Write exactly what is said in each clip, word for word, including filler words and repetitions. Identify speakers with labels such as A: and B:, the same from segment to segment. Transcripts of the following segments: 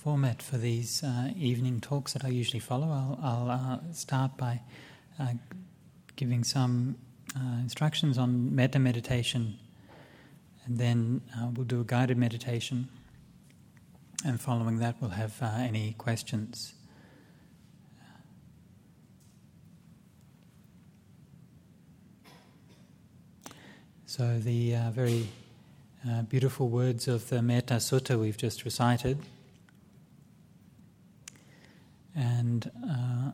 A: format for these uh, evening talks that I usually follow. I'll, I'll uh, start by uh, giving some uh, instructions on metta meditation, and then uh, we'll do a guided meditation, and following that we'll have uh, any questions. So the uh, very uh, beautiful words of the Metta Sutta we've just recited, and uh,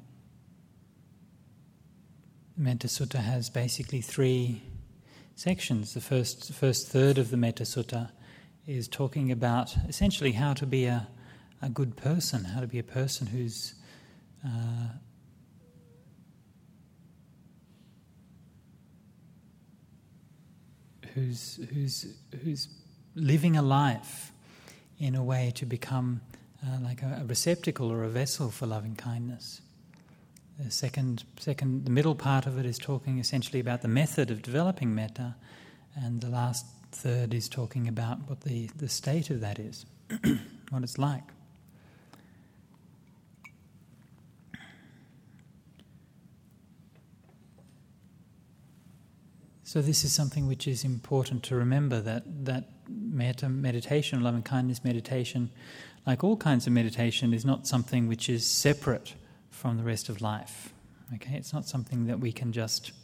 A: Metta Sutta has basically three sections. The first, the first third of the Metta Sutta is talking about essentially how to be a, a good person, how to be a person who's uh, who's who's who's living a life in a way to become uh, like a, a receptacle or a vessel for loving kindness. The second, second, the middle part of it is talking essentially about the method of developing metta, and the last third is talking about what the, the state of that is, what it's like. So this is something which is important to remember, that, that metta meditation, loving kindness meditation, like all kinds of meditation, is not something which is separate from the rest of life. Okay, it's not something that we can just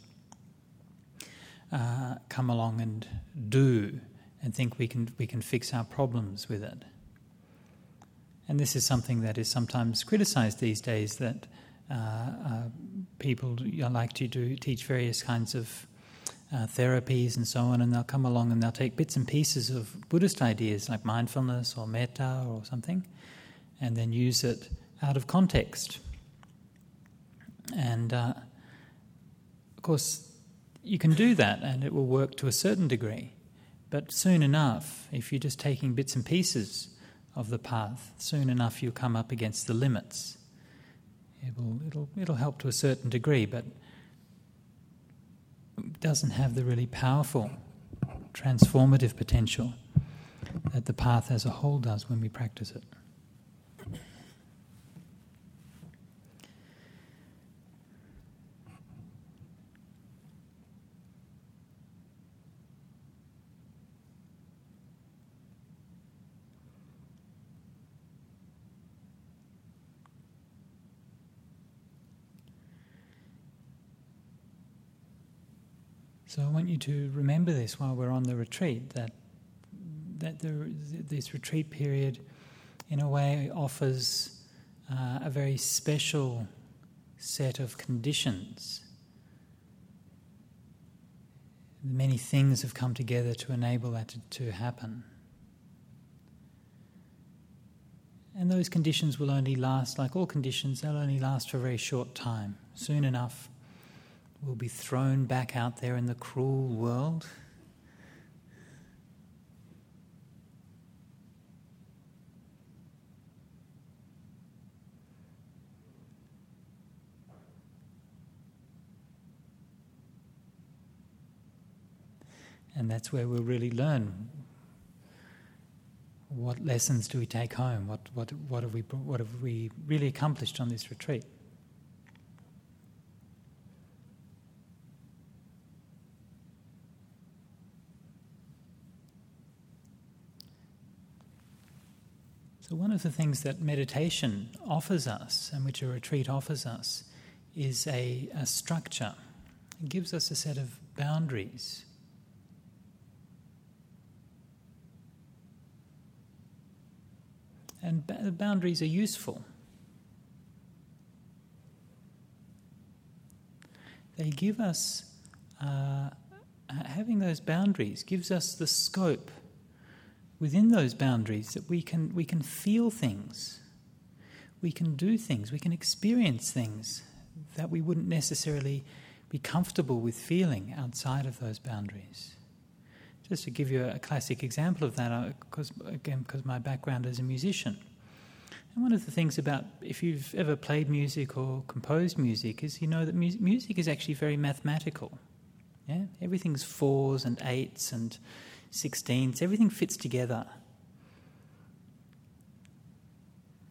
A: uh, come along and do and think we can we can fix our problems with it. And this is something that is sometimes criticized these days, that uh, uh, people like to do teach various kinds of Uh, therapies and so on, and they'll come along and they'll take bits and pieces of Buddhist ideas like mindfulness or metta or something, and then use it out of context. And uh, of course you can do that and it will work to a certain degree, but soon enough, if you're just taking bits and pieces of the path, soon enough you'll come up against the limits. It will, it'll, it'll help to a certain degree, but doesn't have the really powerful transformative potential that the path as a whole does when we practice it. So I want you to remember this while we're on the retreat, that that the, this retreat period in a way offers uh, a very special set of conditions. Many things have come together to enable that to, to happen. And those conditions will only last, like all conditions, they'll only last for a very short time. Soon enough, we'll be thrown back out there in the cruel world. And that's where we'll really learn what lessons do we take home, what what what have we what have we really accomplished on this retreat. So one of the things that meditation offers us, and which a retreat offers us, is a, a structure. It gives us a set of boundaries. And ba- the boundaries are useful. They give us, uh, having those boundaries gives us the scope within those boundaries that we can we can feel things, we can do things, we can experience things that we wouldn't necessarily be comfortable with feeling outside of those boundaries. Just to give you a classic example of that, because again, because my background as a musician, and one of the things about, if you've ever played music or composed music, is you know that mu- music is actually very mathematical. Yeah, everything's fours and eights and sixteens, everything fits together.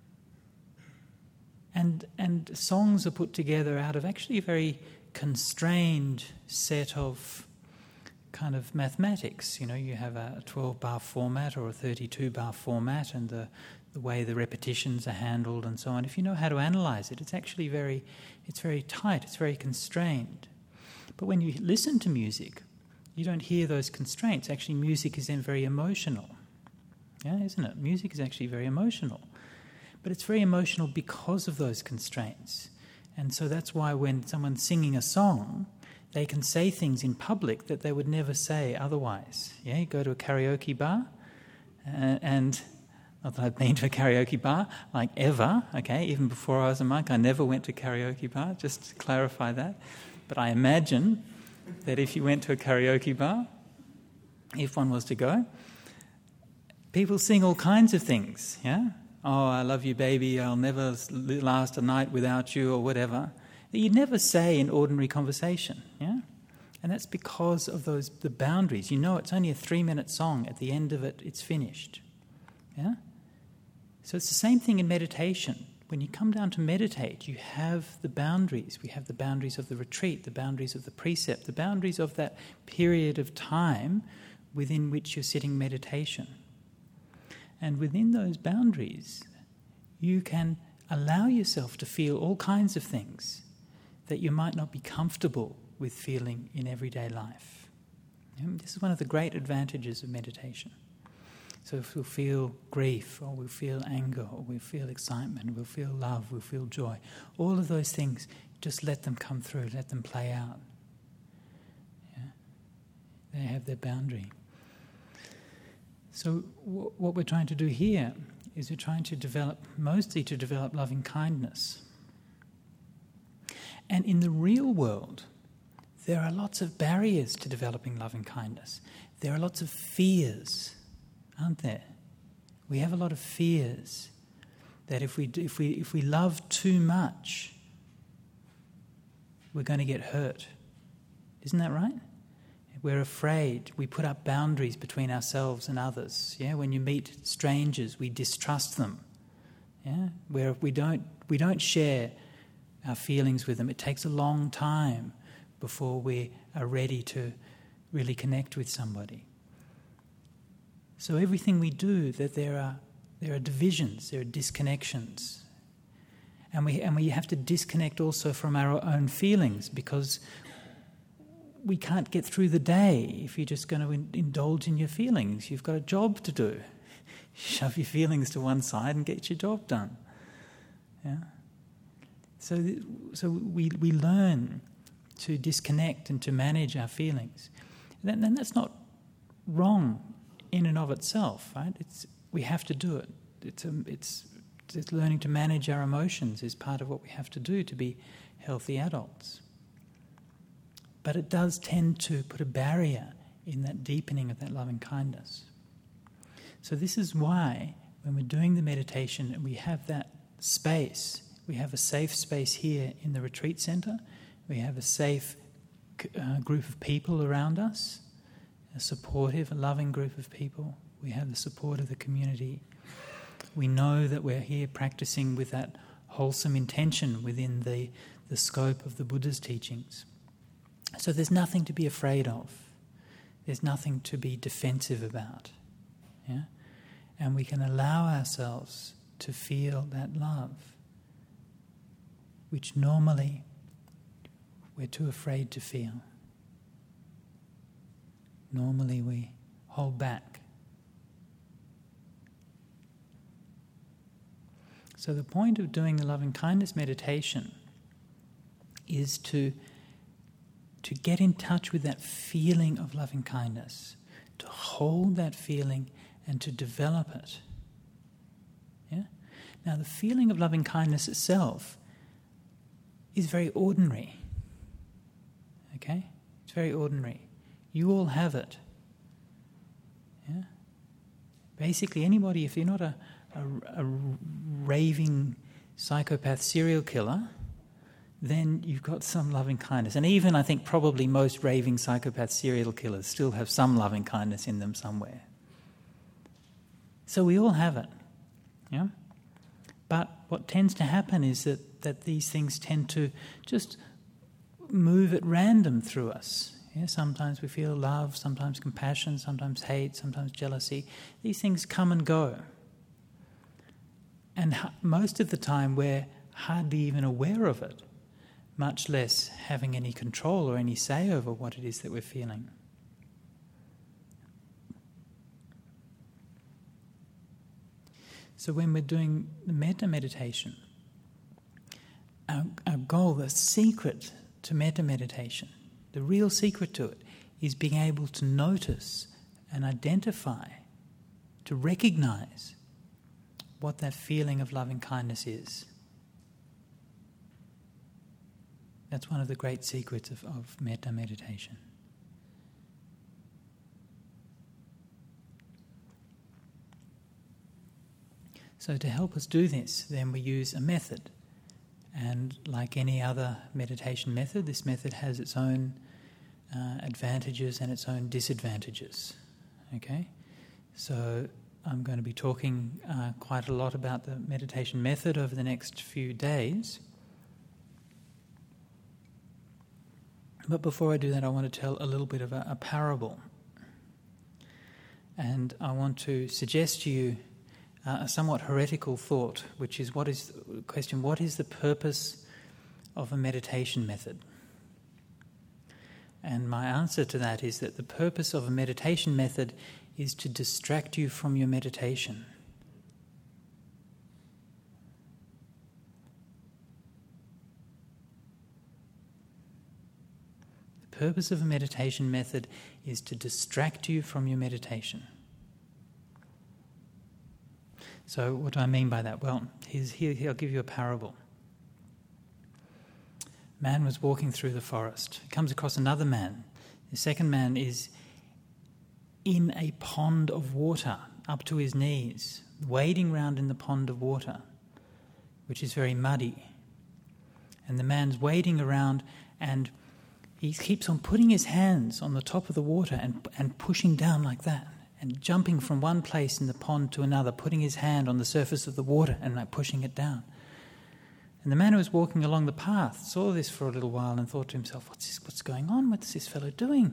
A: And, and songs are put together out of actually a very constrained set of kind of mathematics. You know, you have a twelve-bar format or a thirty-two-bar format, and the, the way the repetitions are handled and so on. If you know how to analyse it, it's actually very, it's very tight, it's very constrained. But when you listen to music, you don't hear those constraints. Actually, music is then very emotional. Yeah, isn't it? Music is actually very emotional. But it's very emotional because of those constraints. And so that's why when someone's singing a song, they can say things in public that they would never say otherwise. Yeah, you go to a karaoke bar, uh, and not that I've been to a karaoke bar, like ever, okay, even before I was a monk, I never went to a karaoke bar, just to clarify that. But I imagine that if you went to a karaoke bar, if one was to go, people sing all kinds of things, yeah? Oh, I love you, baby, I'll never last a night without you, or whatever, that you'd never say in ordinary conversation, yeah? And that's because of those the boundaries. You know it's only a three-minute song. At the end of it, it's finished, yeah? So it's the same thing in meditation. When you come down to meditate, you have the boundaries. We have the boundaries of the retreat, the boundaries of the precept, the boundaries of that period of time within which you're sitting meditation. And within those boundaries, you can allow yourself to feel all kinds of things that you might not be comfortable with feeling in everyday life. And this is one of the great advantages of meditation. So if we'll feel grief, or we'll feel anger, or we'll feel excitement, we'll feel love, we'll feel joy, all of those things, just let them come through, let them play out. Yeah? They have their boundary. So w- what we're trying to do here is we're trying to develop, mostly to develop loving kindness. And in the real world, there are lots of barriers to developing loving kindness. There are lots of fears, aren't there? We have a lot of fears that if we do, if we if we love too much, we're going to get hurt. Isn't that right? We're afraid. We put up boundaries between ourselves and others. Yeah, when you meet strangers, we distrust them. Yeah, where we don't we don't share our feelings with them. It takes a long time before we are ready to really connect with somebody. So everything we do, that there are there are divisions, there are disconnections, and we and we have to disconnect also from our own feelings, because we can't get through the day if you're just going to in, indulge in your feelings. You've got a job to do. Shove your feelings to one side and get your job done. Yeah. So so we we learn to disconnect and to manage our feelings, and, and that's not wrong in and of itself, right? It's we have to do it. It's a, it's it's learning to manage our emotions is part of what we have to do to be healthy adults. But it does tend to put a barrier in that deepening of that loving kindness. So this is why when we're doing the meditation and we have that space, we have a safe space here in the retreat center, we have a safe uh, group of people around us, a supportive, a loving group of people. We have the support of the community. We know that we're here practicing with that wholesome intention within the, the scope of the Buddha's teachings. So there's nothing to be afraid of. There's nothing to be defensive about. Yeah? And we can allow ourselves to feel that love, which normally we're too afraid to feel. Normally we hold back. So the point of doing the loving kindness meditation is to, to get in touch with that feeling of loving kindness, to hold that feeling and to develop it. Yeah? Now the feeling of loving kindness itself is very ordinary. Okay? It's very ordinary. You all have it. Yeah? Basically, anybody, if you're not a, a, a raving psychopath serial killer, then you've got some loving kindness. And even, I think, probably most raving psychopath serial killers still have some loving kindness in them somewhere. So we all have it. Yeah? But what tends to happen is that that, that these things tend to just move at random through us. Yeah, sometimes we feel love, sometimes compassion, sometimes hate, sometimes jealousy. These things come and go. And h- most of the time we're hardly even aware of it, much less having any control or any say over what it is that we're feeling. So when we're doing the metta meditation, our, our goal, the secret to metta meditation, the real secret to it, is being able to notice and identify, to recognize what that feeling of loving kindness is. That's one of the great secrets of, of metta meditation. So to help us do this, then we use a method. And like any other meditation method, this method has its own uh, advantages and its own disadvantages. Okay? So I'm going to be talking uh, quite a lot about the meditation method over the next few days. But before I do that, I want to tell a little bit of a, a parable. And I want to suggest to you Uh, a somewhat heretical thought, which is what is the question, what is the purpose of a meditation method? And my answer to that is that the purpose of a meditation method is to distract you from your meditation. The purpose of a meditation method is to distract you from your meditation. So what do I mean by that? Well, here's, here, here I'll give you a parable. A man was walking through the forest. He comes across another man. The second man is in a pond of water, up to his knees, wading round in the pond of water, which is very muddy. And the man's wading around, and he keeps on putting his hands on the top of the water and, and pushing down like that, and jumping from one place in the pond to another, putting his hand on the surface of the water and like pushing it down. And the man who was walking along the path saw this for a little while and thought to himself, what's this, what's going on? What's this fellow doing?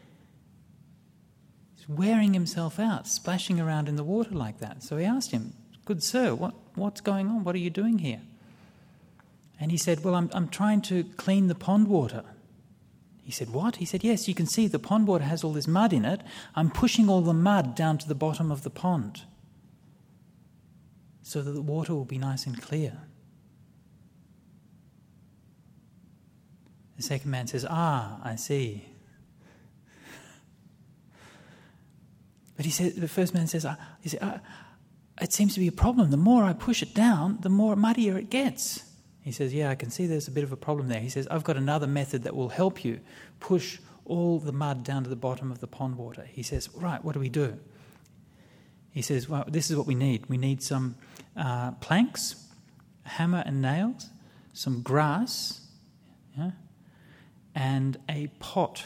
A: He's wearing himself out, splashing around in the water like that. So he asked him, good sir, what, what's going on? What are you doing here? And he said, well, I'm, I'm trying to clean the pond water. He said, what? He said, yes, you can see the pond water has all this mud in it. I'm pushing all the mud down to the bottom of the pond so that the water will be nice and clear. The second man says, ah, I see. But he said, the first man says, ah, he said, ah, it seems to be a problem. The more I push it down, the more muddier it gets. He says, yeah, I can see there's a bit of a problem there. He says, I've got another method that will help you push all the mud down to the bottom of the pond water. He says, right, what do we do? He says, well, this is what we need. We need some uh, planks, a hammer and nails, some grass, yeah, and a pot,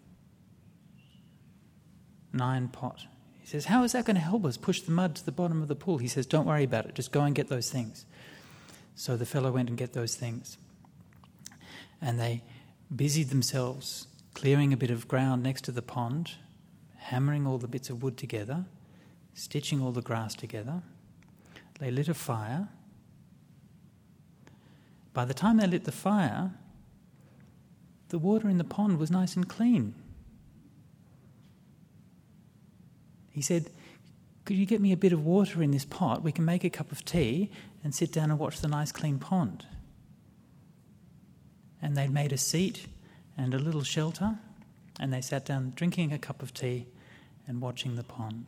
A: nine pot. He says, how is that going to help us push the mud to the bottom of the pool? He says, don't worry about it. Just go and get those things. So the fellow went and get those things. And they busied themselves clearing a bit of ground next to the pond, hammering all the bits of wood together, stitching all the grass together. They lit a fire. By the time they lit the fire, the water in the pond was nice and clean. He said, could you get me a bit of water in this pot? We can make a cup of tea and sit down and watch the nice clean pond. And they'd made a seat and a little shelter, and they sat down drinking a cup of tea and watching the pond.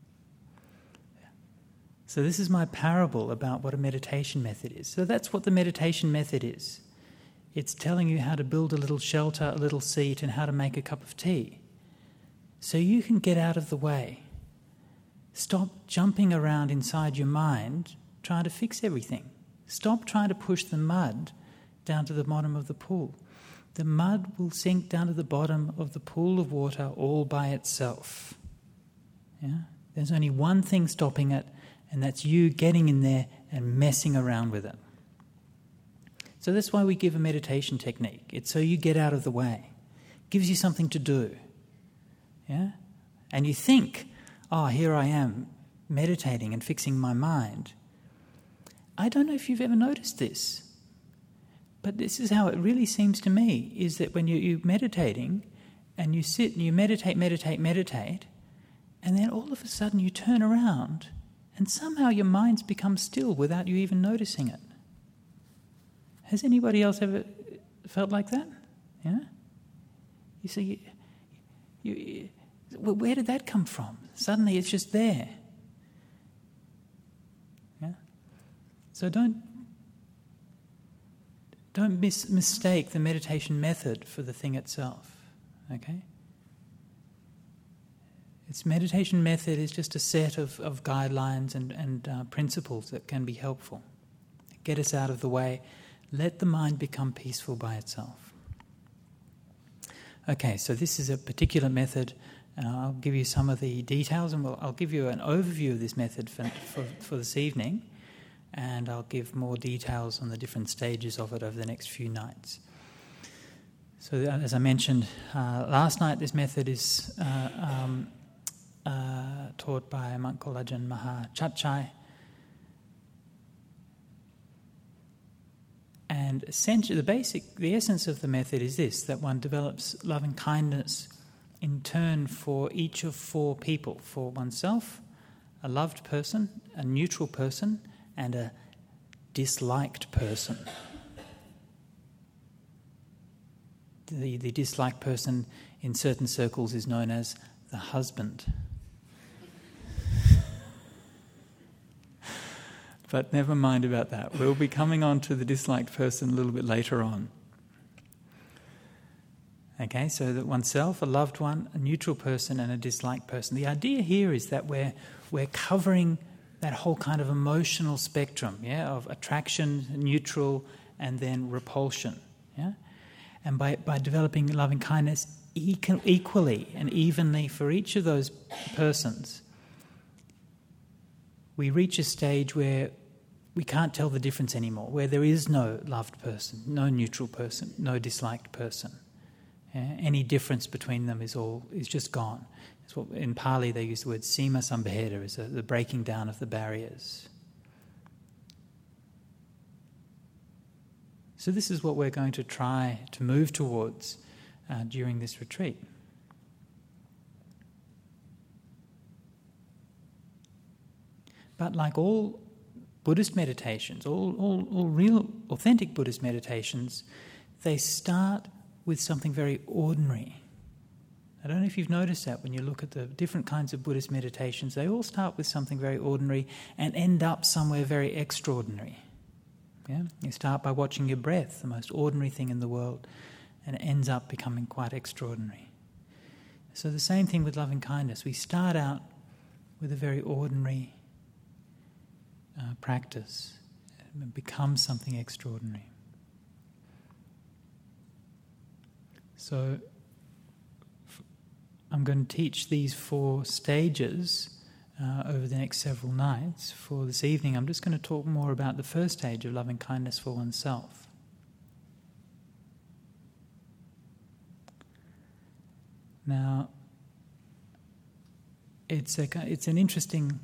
A: So this is my parable about what a meditation method is. So that's what the meditation method is. It's telling you how to build a little shelter, a little seat, and how to make a cup of tea. So you can get out of the way. Stop jumping around inside your mind trying to fix everything. Stop trying to push the mud down to the bottom of the pool. The mud will sink down to the bottom of the pool of water all by itself. Yeah? There's only one thing stopping it, and that's you getting in there and messing around with it. So that's why we give a meditation technique. It's so you get out of the way. It gives you something to do. Yeah? And you think, oh, here I am meditating and fixing my mind. I don't know if you've ever noticed this, but this is how it really seems to me, is that when you, you're meditating and you sit and you meditate, meditate, meditate, and then all of a sudden you turn around and somehow your mind's become still without you even noticing it. Has anybody else ever felt like that? Yeah? You see, you, you, where did that come from? Suddenly it's just there. Yeah? So don't don't mis- mistake the meditation method for the thing itself. Okay? Its meditation method is just a set of, of guidelines and, and uh, principles that can be helpful. Get us out of the way. Let the mind become peaceful by itself. Okay, so this is a particular method. Uh, I'll give you some of the details, and we'll, I'll give you an overview of this method for, for, for this evening, and I'll give more details on the different stages of it over the next few nights. So as I mentioned uh, last night, this method is uh, um, uh, taught by a monk called Ajahn Maha Chatchai. And essentially, the basic, the essence of the method is this, that one develops loving kindness in turn for each of four people, for oneself, a loved person, a neutral person, and a disliked person. The, the disliked person in certain circles is known as the husband. But never mind about that. We'll be coming on to the disliked person a little bit later on. Okay, so that oneself, a loved one, a neutral person, and a disliked person. The idea here is that we're we're covering that whole kind of emotional spectrum, yeah, of attraction, neutral, and then repulsion, yeah. And by by developing loving kindness equally and evenly for each of those persons, we reach a stage where we can't tell the difference anymore, where there is no loved person, no neutral person, no disliked person. Yeah? Any difference between them is all is just gone. It's what, in Pali they use the word sima sambheda, is the breaking down of the barriers. So this is what we're going to try to move towards uh, during this retreat. But like all Buddhist meditations, all, all, all real, authentic Buddhist meditations, they start with something very ordinary. I don't know if you've noticed that when you look at the different kinds of Buddhist meditations, they all start with something very ordinary and end up somewhere very extraordinary. Yeah? You start by watching your breath, the most ordinary thing in the world, and it ends up becoming quite extraordinary. So the same thing with loving kindness. We start out with a very ordinary Uh, practice and become something extraordinary. So f- I'm going to teach these four stages uh, over the next several nights. For this evening, I'm just going to talk more about the first stage of loving kindness for oneself. Now, it's a it's an interesting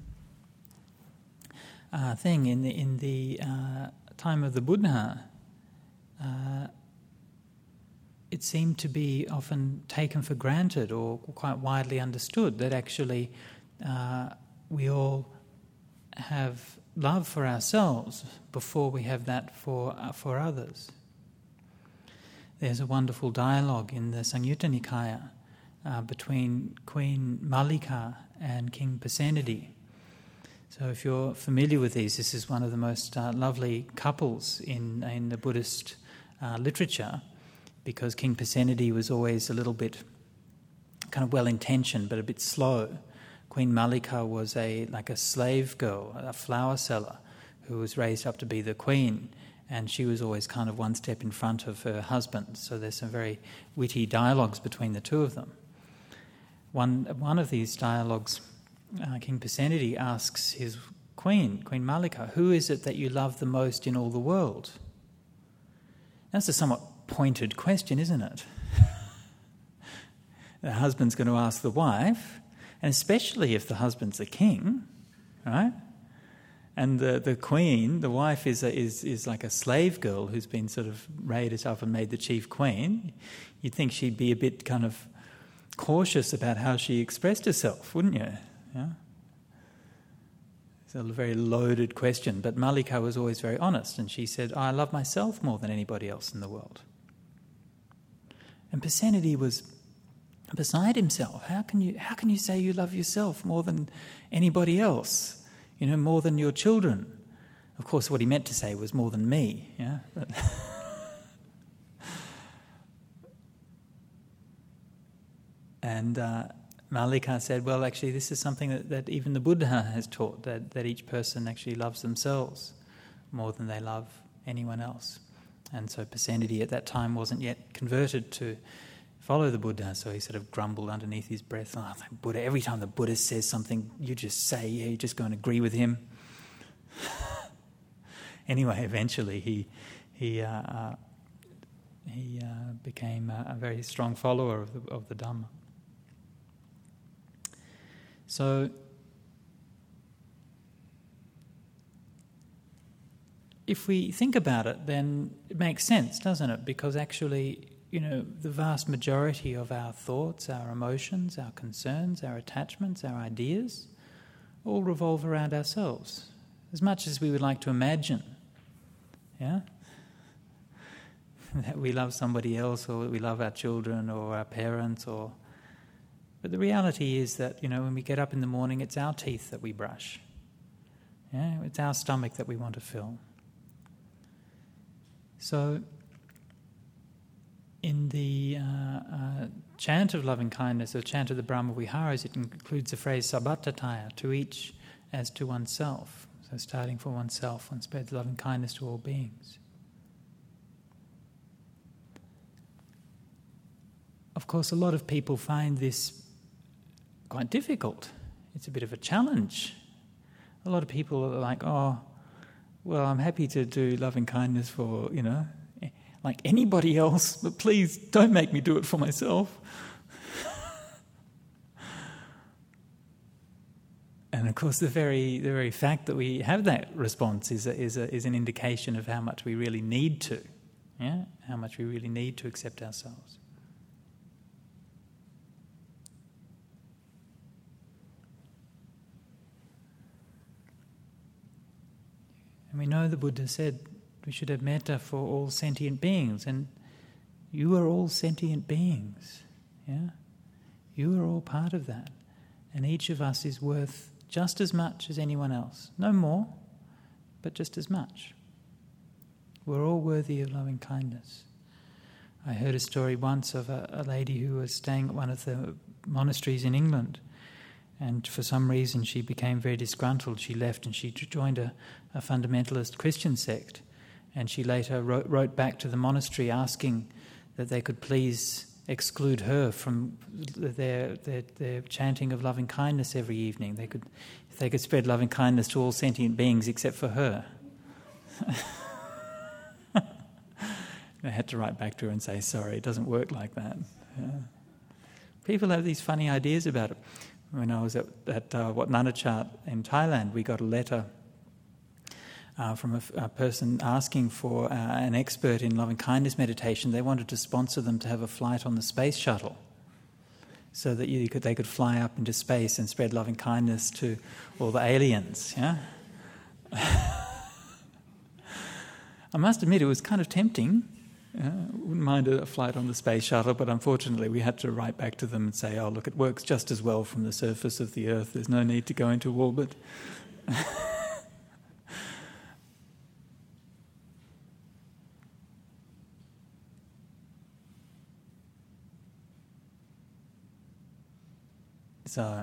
A: Uh, thing in the in the uh, time of the Buddha. Uh, it seemed to be often taken for granted or quite widely understood that actually uh, we all have love for ourselves before we have that for uh, for others. There's a wonderful dialogue in the Samyutta Nikaya uh, between Queen Mallika and King Pasenadi. So if you're familiar with these, this is one of the most uh, lovely couples in, in the Buddhist uh, literature, because King Pasenadi was always a little bit kind of well-intentioned but a bit slow. Queen Mallika was a like a slave girl, a flower seller, who was raised up to be the queen, and she was always kind of one step in front of her husband. So there's some very witty dialogues between the two of them. One, one of these dialogues, Uh, King Pasenadi asks his queen, Queen Mallika, who is it that you love the most in all the world? That's a somewhat pointed question, isn't it? The husband's going to ask the wife, and especially if the husband's the king, right? And the, the queen, the wife, is, a, is is like a slave girl who's been sort of raised up and made the chief queen. You'd think she'd be a bit kind of cautious about how she expressed herself, wouldn't you? Yeah? It's a very loaded question, but Mallika was always very honest, and she said, I love myself more than anybody else in the world. And Pasenadi was beside himself. How can you how can you say you love yourself more than anybody else? You know, more than your children. Of course, what he meant to say was more than me. Yeah. But and uh, Mallika said, well, actually, this is something that, that even the Buddha has taught, that, that each person actually loves themselves more than they love anyone else. And so Pasenadi at that time wasn't yet converted to follow the Buddha, so he sort of grumbled underneath his breath, oh, Buddha, every time the Buddha says something, you just say, yeah, you just go and agree with him. Anyway, eventually he he uh, uh, he uh, became a, a very strong follower of the, of the Dhamma. So if we think about it, then it makes sense, doesn't it? Because actually, you know, the vast majority of our thoughts, our emotions, our concerns, our attachments, our ideas, all revolve around ourselves, as much as we would like to imagine, yeah? That we love somebody else, or we love our children or our parents, or... But the reality is that, you know, when we get up in the morning, it's our teeth that we brush. Yeah? It's our stomach that we want to fill. So... in the uh, uh, chant of loving kindness, or chant of the Brahma Viharas, it includes the phrase sabbattataya, to each as to oneself. So starting for oneself, one spreads loving kindness to all beings. Of course, a lot of people find this quite difficult. It's a bit of a challenge. A lot of people are like, oh, well, I'm happy to do loving kindness for, you know, like anybody else, but please don't make me do it for myself. And of course, the very the very fact that we have that response is a, is a, is an indication of how much we really need to, yeah, how much we really need to accept ourselves. And we know the Buddha said we should have metta for all sentient beings, and you are all sentient beings, yeah? You are all part of that, and each of us is worth just as much as anyone else. No more, but just as much. We're all worthy of loving kindness. I heard a story once of a, a lady who was staying at one of the monasteries in England, and for some reason she became very disgruntled. She left and she joined a, a fundamentalist Christian sect. And she later wrote, wrote back to the monastery asking that they could please exclude her from their, their their chanting of loving kindness every evening. They could, if they could spread loving kindness to all sentient beings except for her. They had to write back to her and say, sorry, it doesn't work like that. Yeah. People have these funny ideas about it. When I was at, at uh, Wat Nanachat in Thailand, we got a letter Uh, from a, a person asking for uh, an expert in loving kindness meditation. They wanted to sponsor them to have a flight on the space shuttle, so that you could they could fly up into space and spread loving kindness to all the aliens. Yeah, I must admit it was kind of tempting. Uh, wouldn't mind a flight on the space shuttle, but unfortunately we had to write back to them and say, "Oh, look, it works just as well from the surface of the Earth. There's no need to go into orbit." So,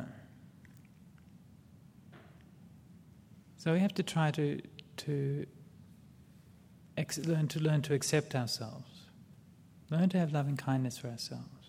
A: so we have to try to to ex- learn to learn to accept ourselves, learn to have loving kindness for ourselves.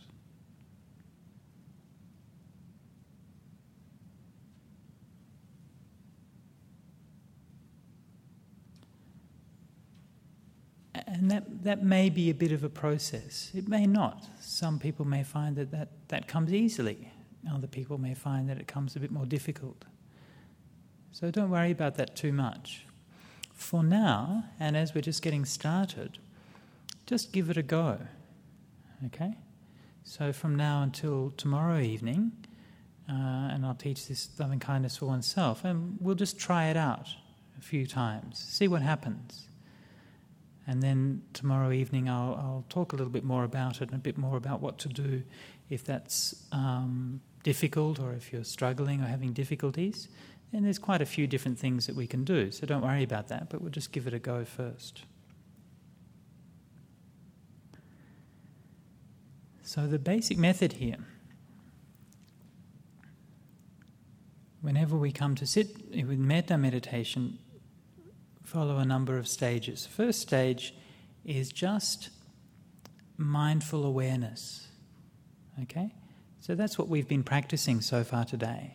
A: And that that may be a bit of a process. It may not. Some people may find that, that that comes easily. Other people may find that it comes a bit more difficult. So don't worry about that too much. For now, and as we're just getting started, just give it a go. Okay? So from now until tomorrow evening, uh, and I'll teach this loving kindness for oneself, and we'll just try it out a few times, see what happens. And then tomorrow evening I'll, I'll talk a little bit more about it and a bit more about what to do if that's um, difficult, or if you're struggling or having difficulties. And there's quite a few different things that we can do, so don't worry about that, but we'll just give it a go first. So the basic method here, whenever we come to sit with metta meditation, follow a number of stages. The first stage is just mindful awareness. Okay? So that's what we've been practicing so far today.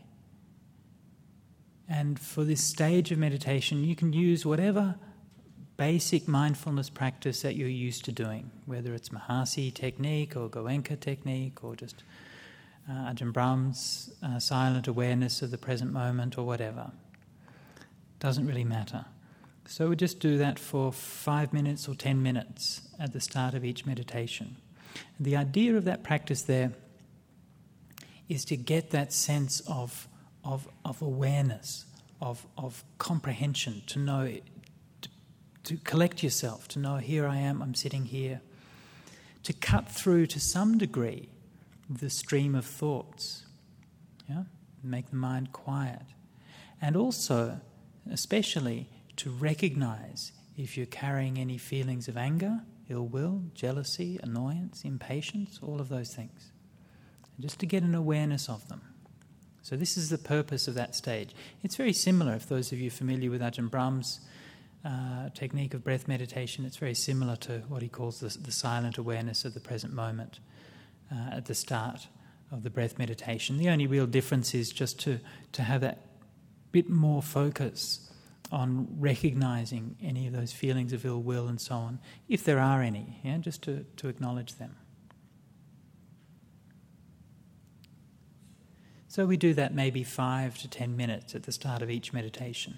A: And for this stage of meditation, you can use whatever basic mindfulness practice that you're used to doing, whether it's Mahasi technique or Goenka technique or just uh, Ajahn Brahm's uh, silent awareness of the present moment or whatever. Doesn't really matter. So we just do that for five minutes or ten minutes at the start of each meditation. And the idea of that practice there is to get that sense of of, of awareness, of of comprehension, to know, to, to collect yourself, to know, here I am, I'm sitting here, to cut through to some degree the stream of thoughts, yeah, make the mind quiet, and also, especially, to recognize if you're carrying any feelings of anger, ill will, jealousy, annoyance, impatience, all of those things. And just to get an awareness of them. So this is the purpose of that stage. It's very similar, if those of you familiar with Ajahn Brahm's uh, technique of breath meditation, it's very similar to what he calls the, the silent awareness of the present moment uh, at the start of the breath meditation. The only real difference is just to, to have that bit more focus on recognizing any of those feelings of ill will and so on, if there are any, yeah, just to, to acknowledge them. So we do that maybe five to ten minutes at the start of each meditation.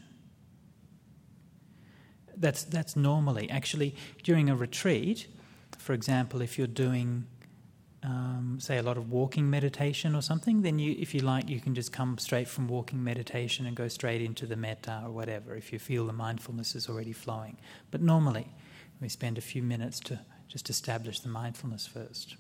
A: That's that's normally, actually, during a retreat, for example, if you're doing Um, say a lot of walking meditation or something, then you, if you like, you can just come straight from walking meditation and go straight into the metta or whatever, if you feel the mindfulness is already flowing. But normally, we spend a few minutes to just establish the mindfulness first.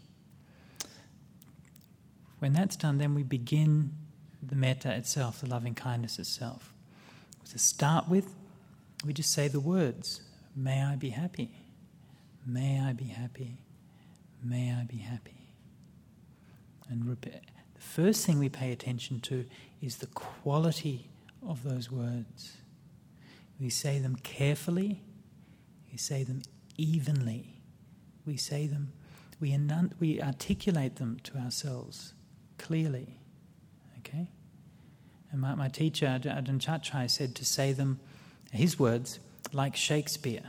A: When that's done, then we begin the metta itself, the loving kindness itself. To start with, we just say the words, may I be happy, may I be happy, may I be happy. And repeat. The first thing we pay attention to is the quality of those words. We say them carefully, we say them evenly, we say them, we, enun- we articulate them to ourselves clearly. Okay? And my, my teacher, Ajahn Chachai, said to say them, his words, like Shakespeare.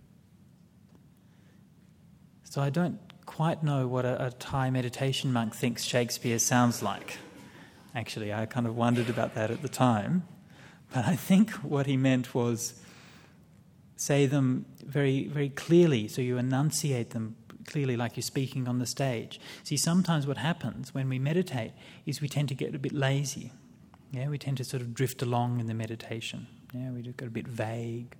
A: So I don't quite know what a, a Thai meditation monk thinks Shakespeare sounds like. Actually, I kind of wondered about that at the time. But I think what he meant was say them very, very clearly, so you enunciate them clearly like you're speaking on the stage. See, sometimes what happens when we meditate is we tend to get a bit lazy. Yeah, we tend to sort of drift along in the meditation. Yeah, we just get a bit vague.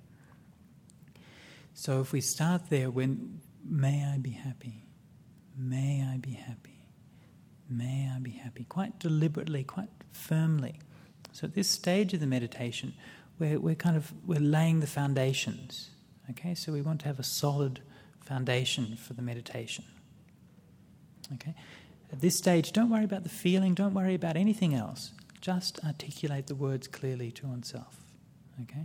A: So if we start there, when may I be happy, may I be happy, may I be happy, quite deliberately, quite firmly. So at this stage of the meditation, we're, we're kind of, we're laying the foundations. Okay, so we want to have a solid foundation for the meditation. Okay, at this stage, don't worry about the feeling, don't worry about anything else. Just articulate the words clearly to oneself. Okay,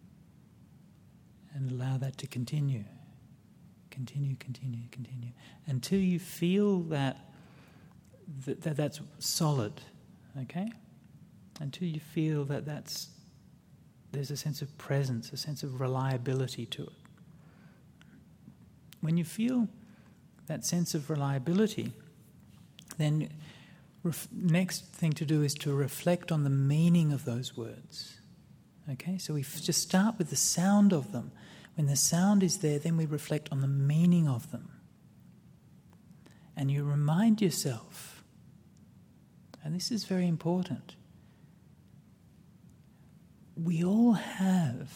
A: and allow that to continue. Continue, continue, continue, until you feel that, that, that that's solid, okay? Until you feel that that's, there's a sense of presence, a sense of reliability to it. when you feel that sense of reliability, then ref- next thing to do is to reflect on the meaning of those words. Okay, so we f- just start with the sound of them. When the sound is there, then we reflect on the meaning of them. And you remind yourself, and this is very important, we all have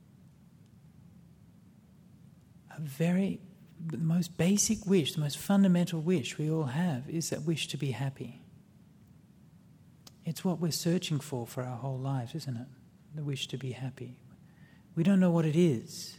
A: a very, the most basic wish, the most fundamental wish we all have is that wish to be happy. It's what we're searching for for our whole lives, isn't it? The wish to be happy. We don't know what it is.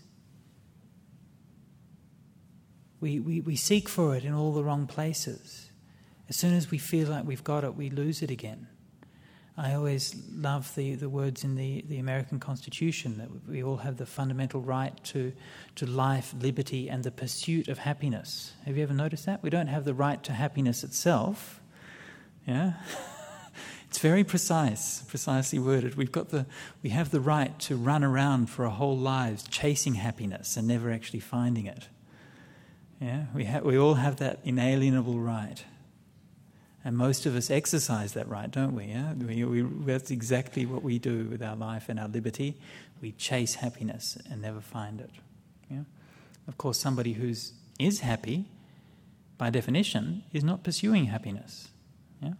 A: We, we, we seek for it in all the wrong places. As soon as we feel like we've got it, we lose it again. I always love the, the words in the, the American Constitution that we all have the fundamental right to, to life, liberty, and the pursuit of happiness. Have you ever noticed that? We don't have the right to happiness itself. Yeah? It's very precise, precisely worded. We've got the, we have the right to run around for our whole lives chasing happiness and never actually finding it. Yeah, we ha- we all have that inalienable right. And most of us exercise that right, don't we? Yeah? We, we, that's exactly what we do with our life and our liberty. We chase happiness and never find it. Yeah? Of course, somebody who is happy, by definition, is not pursuing happiness. Yeah?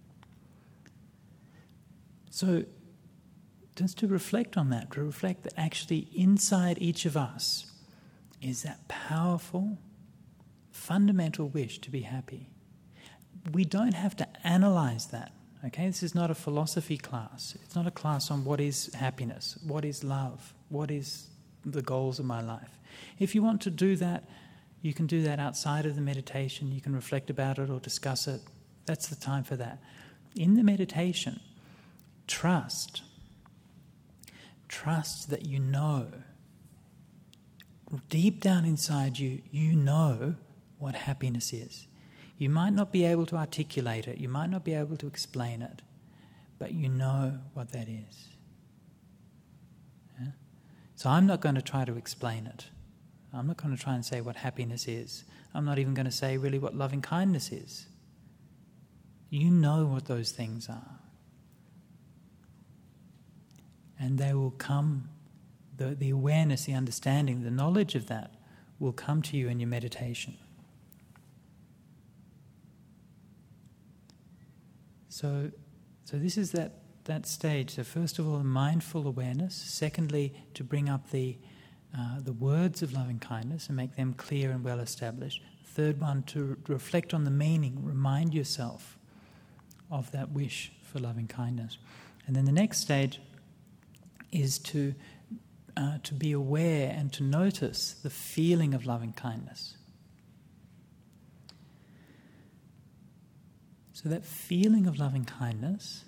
A: So, just to reflect on that, to reflect that actually inside each of us is that powerful, fundamental wish to be happy. We don't have to analyze that, okay? This is not a philosophy class. It's not a class on what is happiness, what is love, what is the goals of my life. If you want to do that, you can do that outside of the meditation. You can reflect about it or discuss it. That's the time for that. In the meditation, trust. Trust that you know. Deep down inside you, you know what happiness is. You might not be able to articulate it, you might not be able to explain it, but you know what that is. Yeah? So I'm not going to try to explain it. I'm not going to try and say what happiness is. I'm not even going to say really what loving kindness is. You know what those things are. And they will come, the, the awareness, the understanding, the knowledge of that will come to you in your meditation. So, so this is that, that stage. So first of all, mindful awareness. Secondly, to bring up the uh, the words of loving kindness and make them clear and well established. Third one, to re- reflect on the meaning. Remind yourself of that wish for loving kindness. And then the next stage is to uh, to be aware and to notice the feeling of loving kindness. So that feeling of loving kindness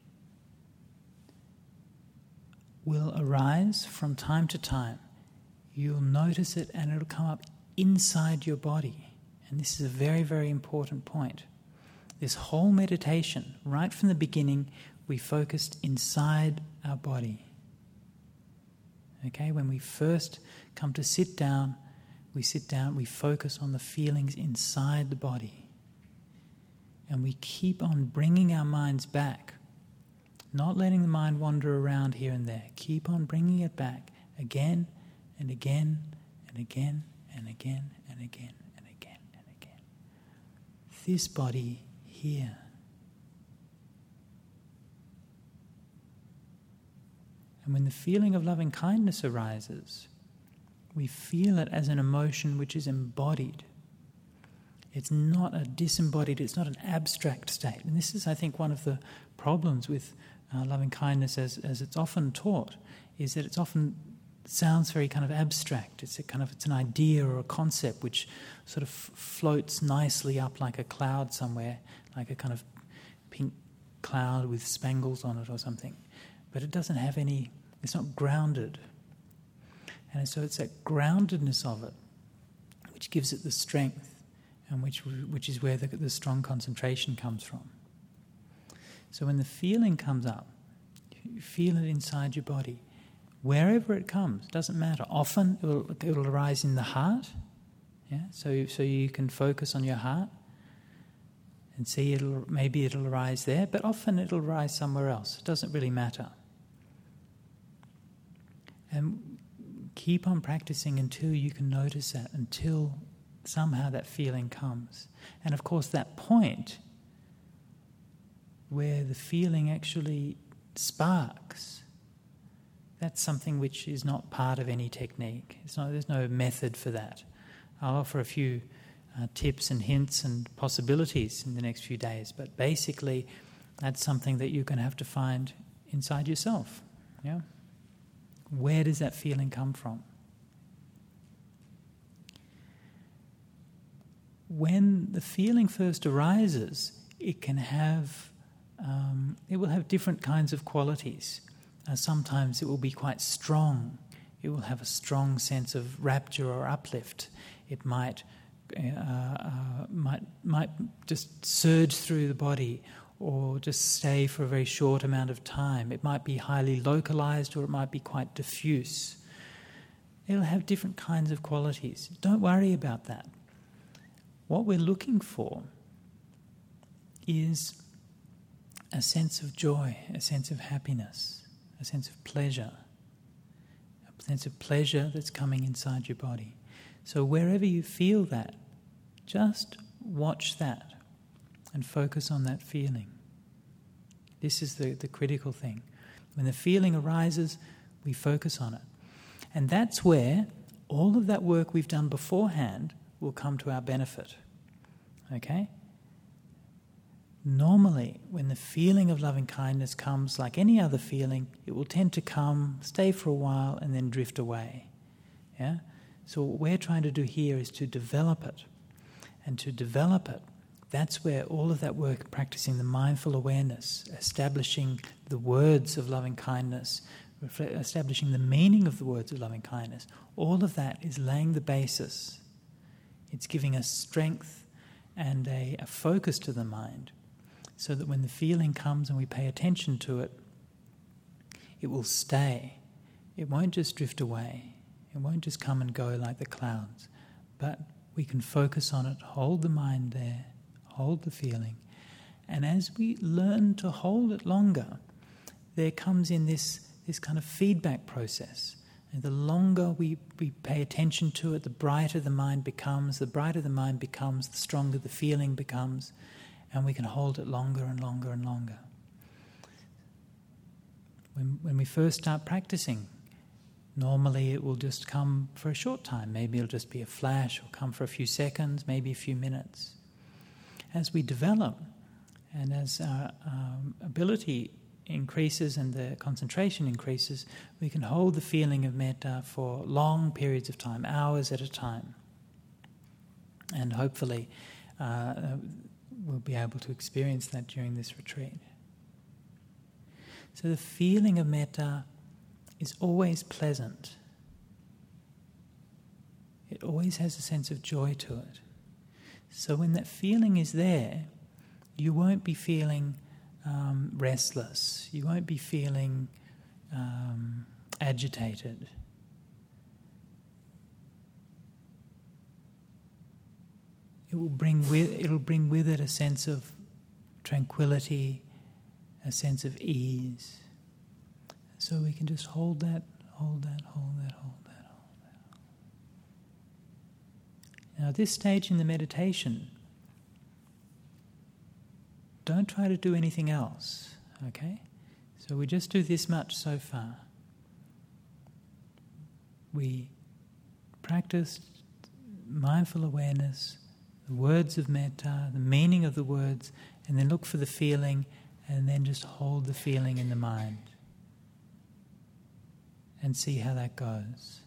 A: will arise from time to time. You'll notice it and it'll come up inside your body. And this is a very, very important point. This whole meditation, right from the beginning, we focused inside our body. Okay, when we first come to sit down, we sit down, we focus on the feelings inside the body. And we keep on bringing our minds back, not letting the mind wander around here and there. Keep on bringing it back again and again and again and again and again and again and again. This body here. And when the feeling of loving kindness arises, we feel it as an emotion which is embodied. It's not a disembodied, it's not an abstract state. And this is, I think, one of the problems with uh, loving kindness as, as it's often taught, is that it's often sounds very kind of abstract. It's a kind of, it's an idea or a concept which sort of f- floats nicely up like a cloud somewhere, like a kind of pink cloud with spangles on it or something. But it doesn't have any, it's not grounded. And so it's that groundedness of it which gives it the strength, and which which is where the, the strong concentration comes from. So when the feeling comes up, you feel it inside your body. Wherever it comes, doesn't matter. Often it will, it will arise in the heart, Yeah, so so you can focus on your heart and see it'll maybe it'll arise there, but often it'll arise somewhere else. It doesn't really matter. And keep on practicing until you can notice that, until somehow that feeling comes. And of course, that point where the feeling actually sparks, that's something which is not part of any technique. It's not, there's no method for that. I'll offer a few uh, tips and hints and possibilities in the next few days, but basically that's something that you're going to have to find inside yourself. Yeah? Where does that feeling come from? When the feeling first arises, it can have, um, it will have different kinds of qualities. Uh, sometimes it will be quite strong. It will have a strong sense of rapture or uplift. It might, uh, uh, might, might just surge through the body, or just stay for a very short amount of time. It might be highly localized, or it might be quite diffuse. It'll have different kinds of qualities. Don't worry about that. What we're looking for is a sense of joy, a sense of happiness, a sense of pleasure, a sense of pleasure that's coming inside your body. So wherever you feel that, just watch that and focus on that feeling. This is the, the critical thing. When the feeling arises, we focus on it. And that's where all of that work we've done beforehand will come to our benefit. Okay? Normally, when the feeling of loving kindness comes, like any other feeling, it will tend to come, stay for a while, and then drift away. Yeah? So what we're trying to do here is to develop it. And to develop it, that's where all of that work, practicing the mindful awareness, establishing the words of loving kindness, establishing the meaning of the words of loving kindness, all of that is laying the basis. It's giving us strength and a, a focus to the mind, so that when the feeling comes and we pay attention to it, it will stay. It won't just drift away. It won't just come and go like the clouds. But we can focus on it, hold the mind there, hold the feeling. And as we learn to hold it longer, there comes in this, this kind of feedback process. And the longer we, we pay attention to it, the brighter the mind becomes. The brighter the mind becomes, the stronger the feeling becomes. And we can hold it longer and longer and longer. When, when we first start practicing, normally it will just come for a short time. Maybe it'll just be a flash, or come for a few seconds, maybe a few minutes. As we develop, and as our um, ability increases and the concentration increases, we can hold the feeling of metta for long periods of time, hours at a time. And hopefully uh, we'll be able to experience that during this retreat. So the feeling of metta is always pleasant. It always has a sense of joy to it. So when that feeling is there, you won't be feeling um, restless. You won't be feeling um, agitated. It will bring with it'll bring with it a sense of tranquility, a sense of ease. So we can just hold that, hold that, hold that, hold that, hold that. Now, at this stage in the meditation, don't try to do anything else, okay? So we just do this much so far. We practice mindful awareness, the words of metta, the meaning of the words, and then look for the feeling, and then just hold the feeling in the mind. And see how that goes.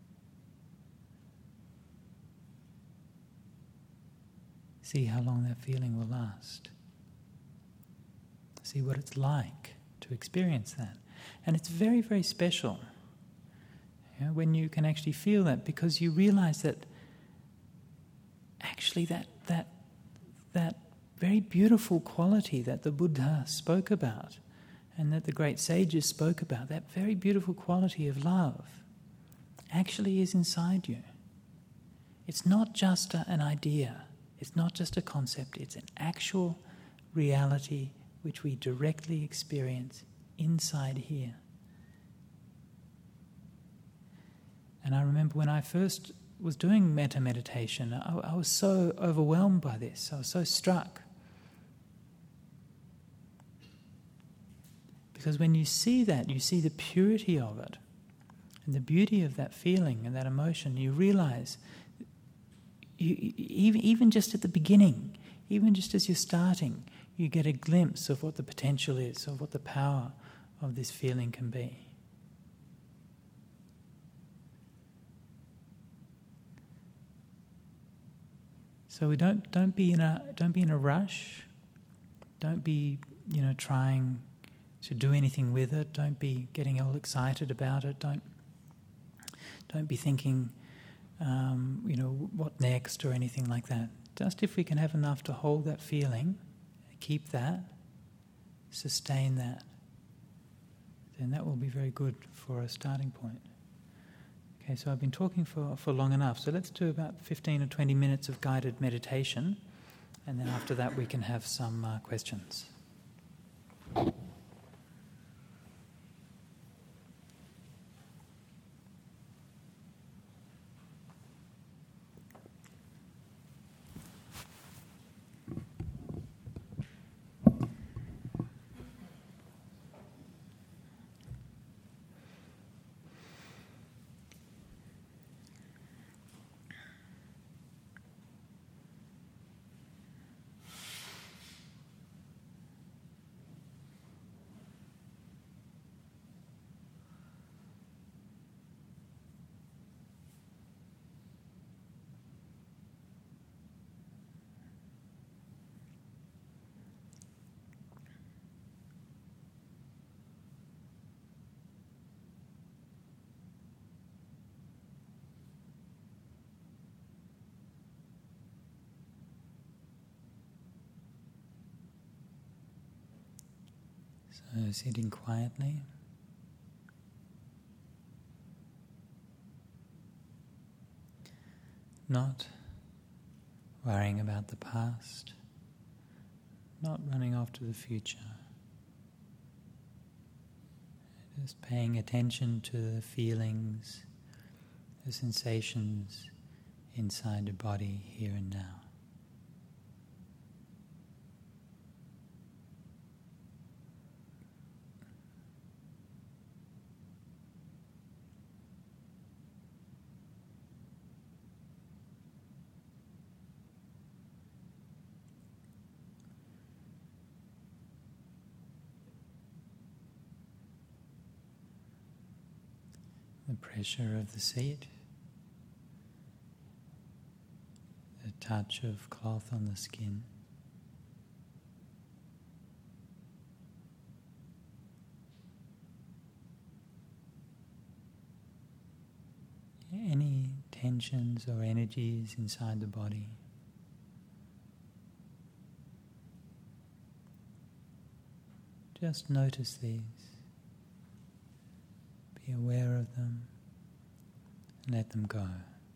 A: See how long that feeling will last. See what it's like to experience that. And it's very, very special, you know, when you can actually feel that, because you realize that actually that that that very beautiful quality that the Buddha spoke about, and that the great sages spoke about, that very beautiful quality of love, actually is inside you. It's not just a, an idea, it's not just a concept, it's an actual reality which we directly experience inside here. And I remember when I first was doing metta meditation, I, I was so overwhelmed by this, I was so struck. Because when you see that, you see the purity of it and the beauty of that feeling and that emotion, you realize, you, even, even just at the beginning, even just as you're starting, you get a glimpse of what the potential is, of what the power of this feeling can be. So we don't don't be in a don't be in a rush. Don't be, you know, trying to do anything with it. Don't be getting all excited about it. Don't don't be thinking, um, you know, what next or anything like that. Just if we can have enough to hold that feeling, keep that, sustain that, then that will be very good for a starting point. Okay, so I've been talking for, for long enough. So let's do about fifteen or twenty minutes of guided meditation, and then after that we can have some uh, questions. So sitting quietly. Not worrying about the past, not running off to the future. Just paying attention to the feelings, the sensations inside the body here and now. The pressure of the seat, the touch of cloth on the skin, any tensions or energies inside the body. Just notice these. Be aware of them and let them go.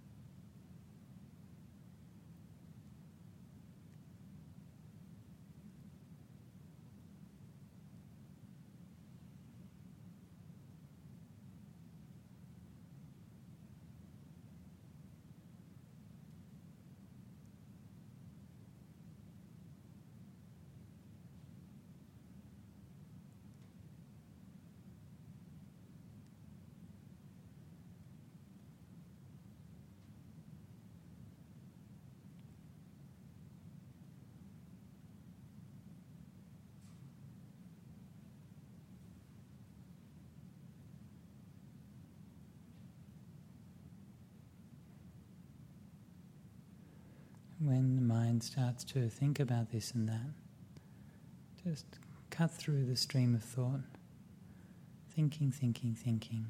A: When the mind starts to think about this and that, just cut through the stream of thought, thinking, thinking, thinking.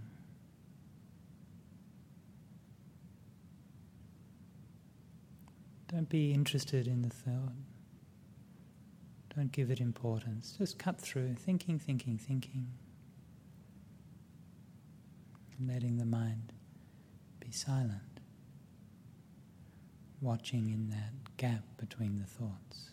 A: Don't be interested in the thought. Don't give it importance. Just cut through, thinking, thinking, thinking. And letting the mind be silent. watching in that gap between the thoughts.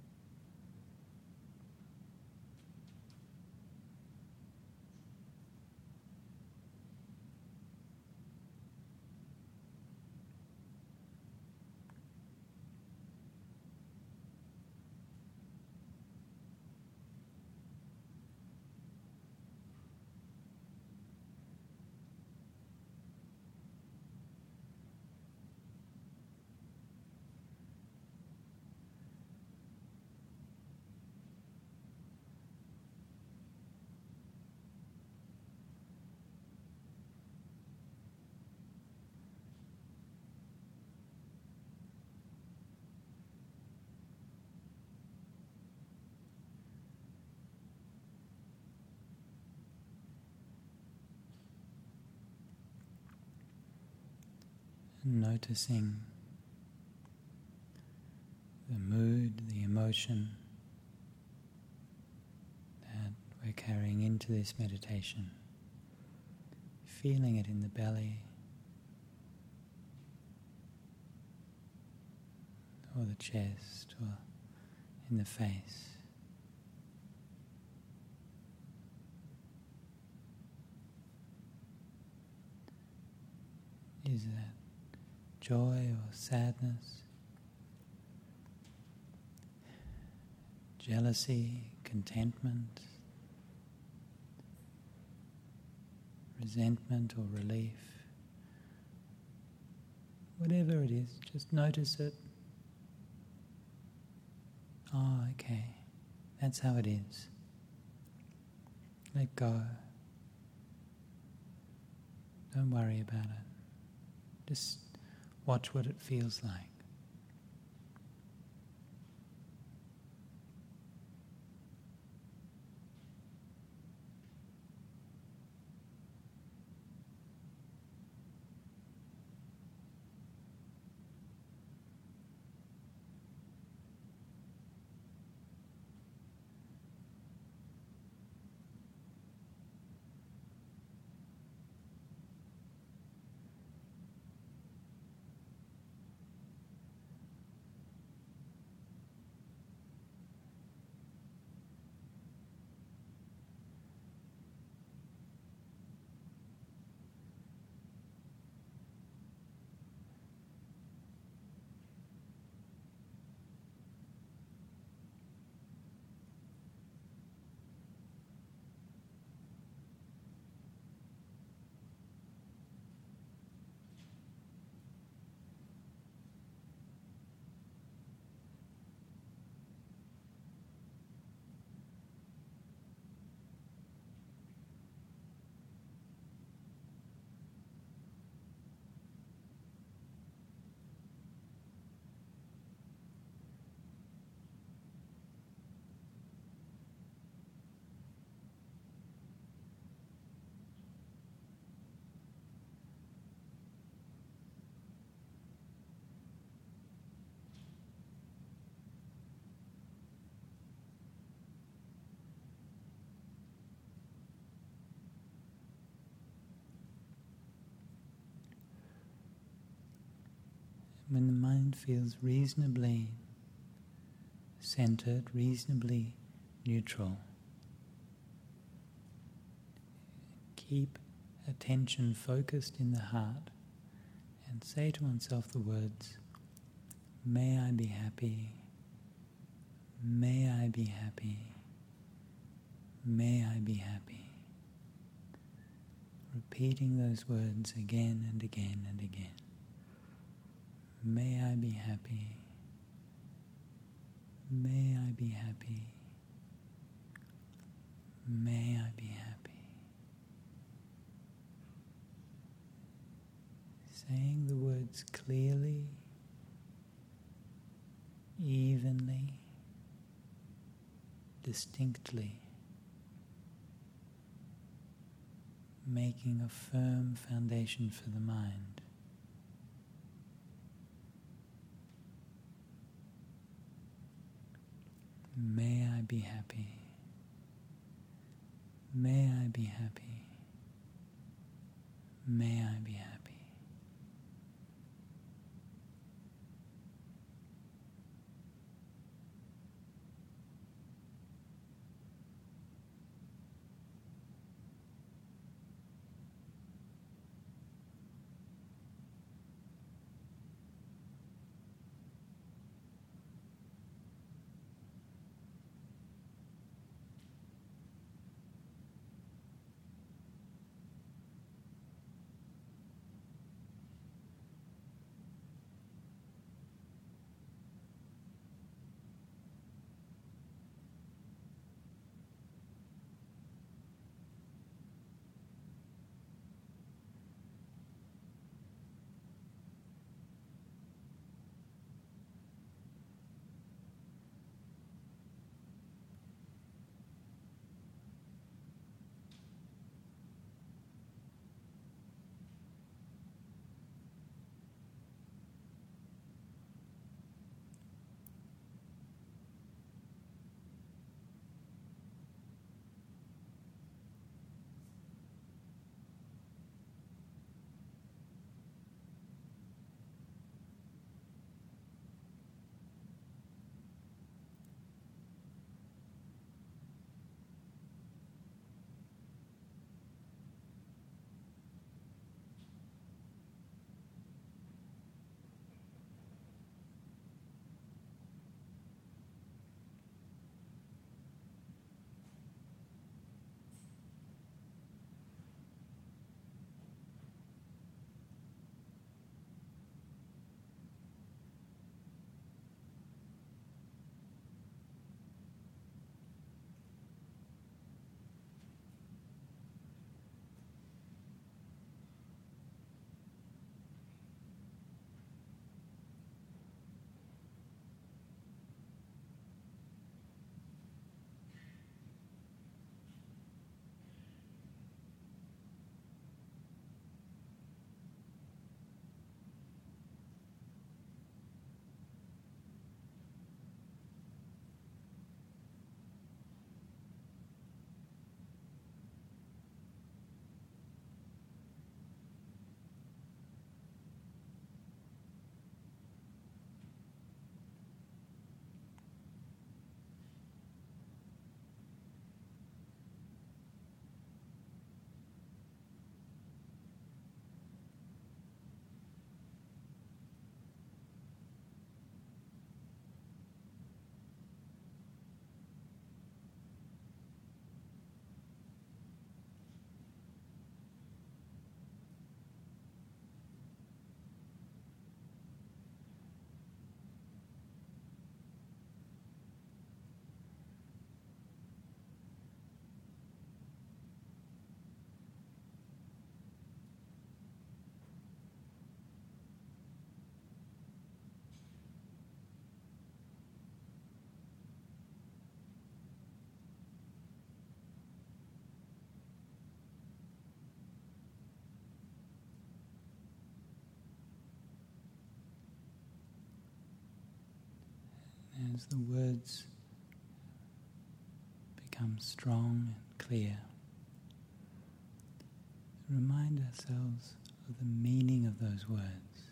A: Noticing the mood, the emotion that we're carrying into this meditation, feeling it in the belly or the chest or in the face. Is that joy or sadness, jealousy, contentment, resentment or relief? Whatever it is, just notice it. Oh, okay, that's how it is. Let go. Don't worry about it. Just watch what it feels like. When the mind feels reasonably centered, reasonably neutral, keep attention focused in the heart and say to oneself the words, "May I be happy, may I be happy, may I be happy." Repeating those words again and again and again. May I be happy, may I be happy, may I be happy. Saying the words clearly, evenly, distinctly, making a firm foundation for the mind. May I be happy. May I be happy. May I be happy. as the words become strong and clear, remind ourselves of the meaning of those words.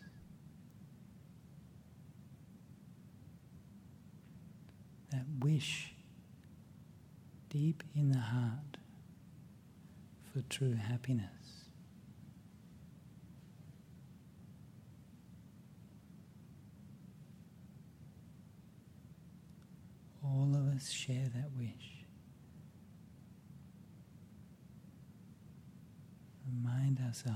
A: That wish deep in the heart for true happiness. All of us share that wish. Remind ourselves.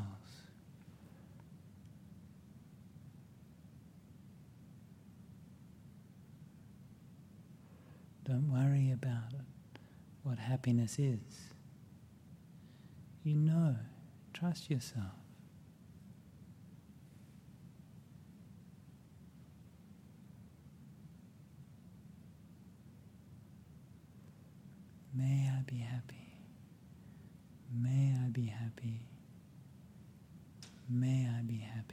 A: Don't worry about it, what happiness is. You know, trust yourself. May I be happy. May I be happy. May I be happy.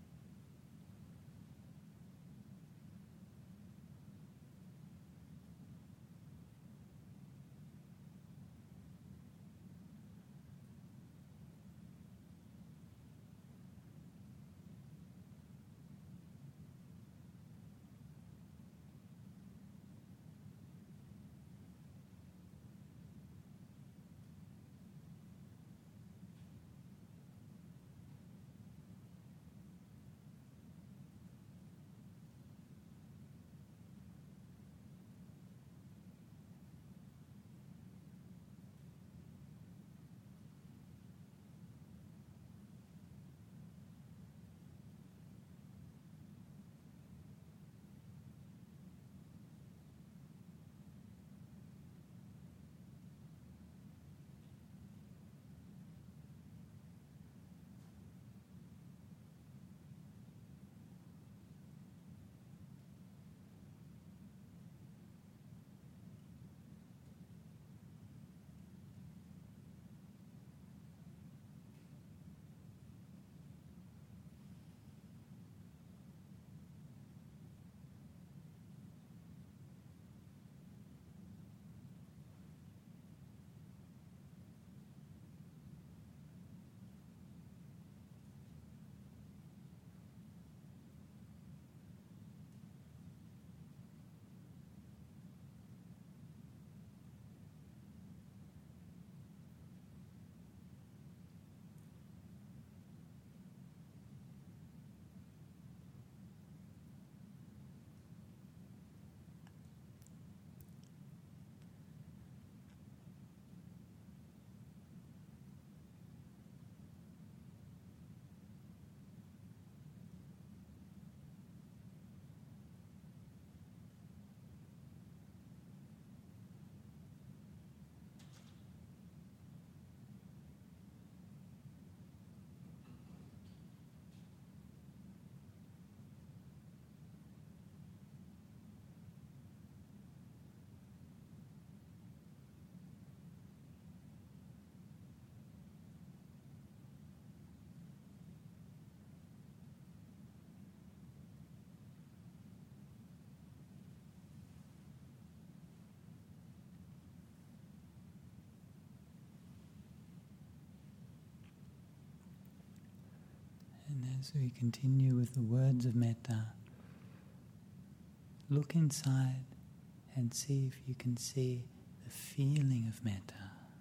A: As we continue with the words of metta, look inside and see if you can see the feeling of metta.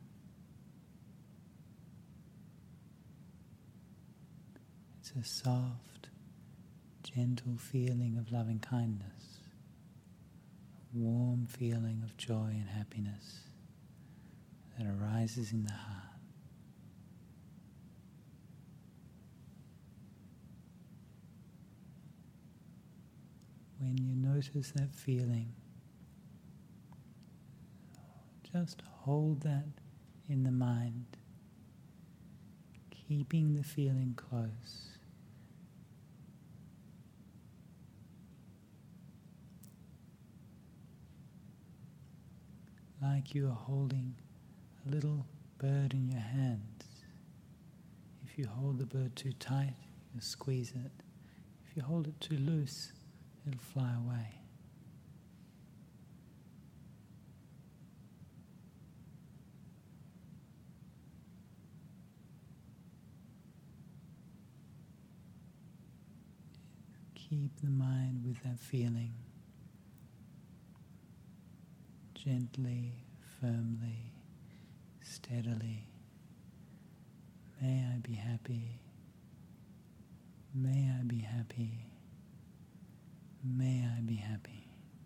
A: It's a soft, gentle feeling of loving kindness, a warm feeling of joy and happiness that arises in the heart. When you notice that feeling, just hold that in the mind, keeping the feeling close. Like you are holding a little bird in your hands. If you hold the bird too tight, you'll squeeze it. If you hold it too loose, it'll fly away. keep the mind with that feeling. Gently, firmly, steadily. May I be happy. May I be happy. May I be happy.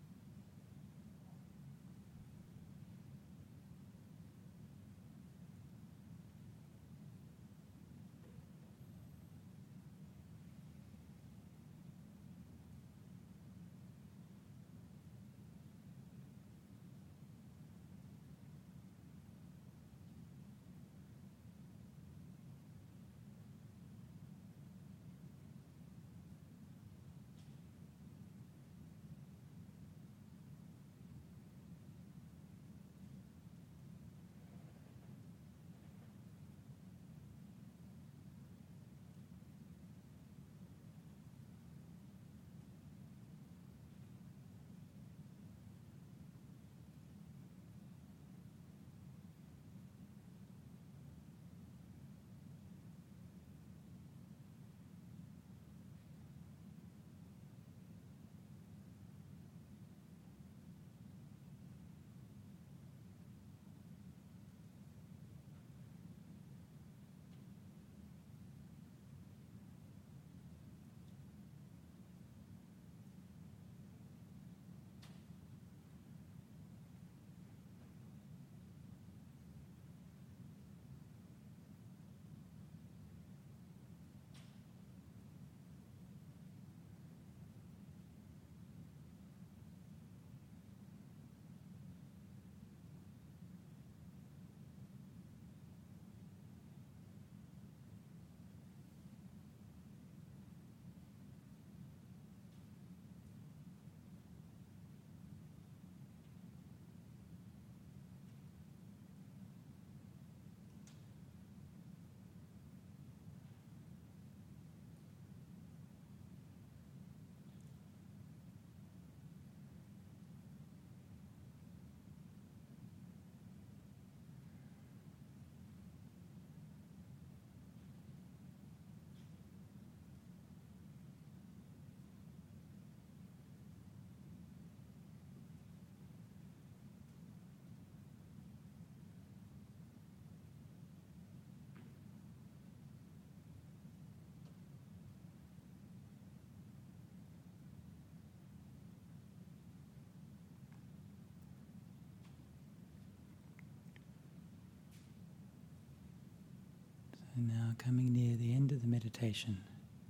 A: And now coming near the end of the meditation,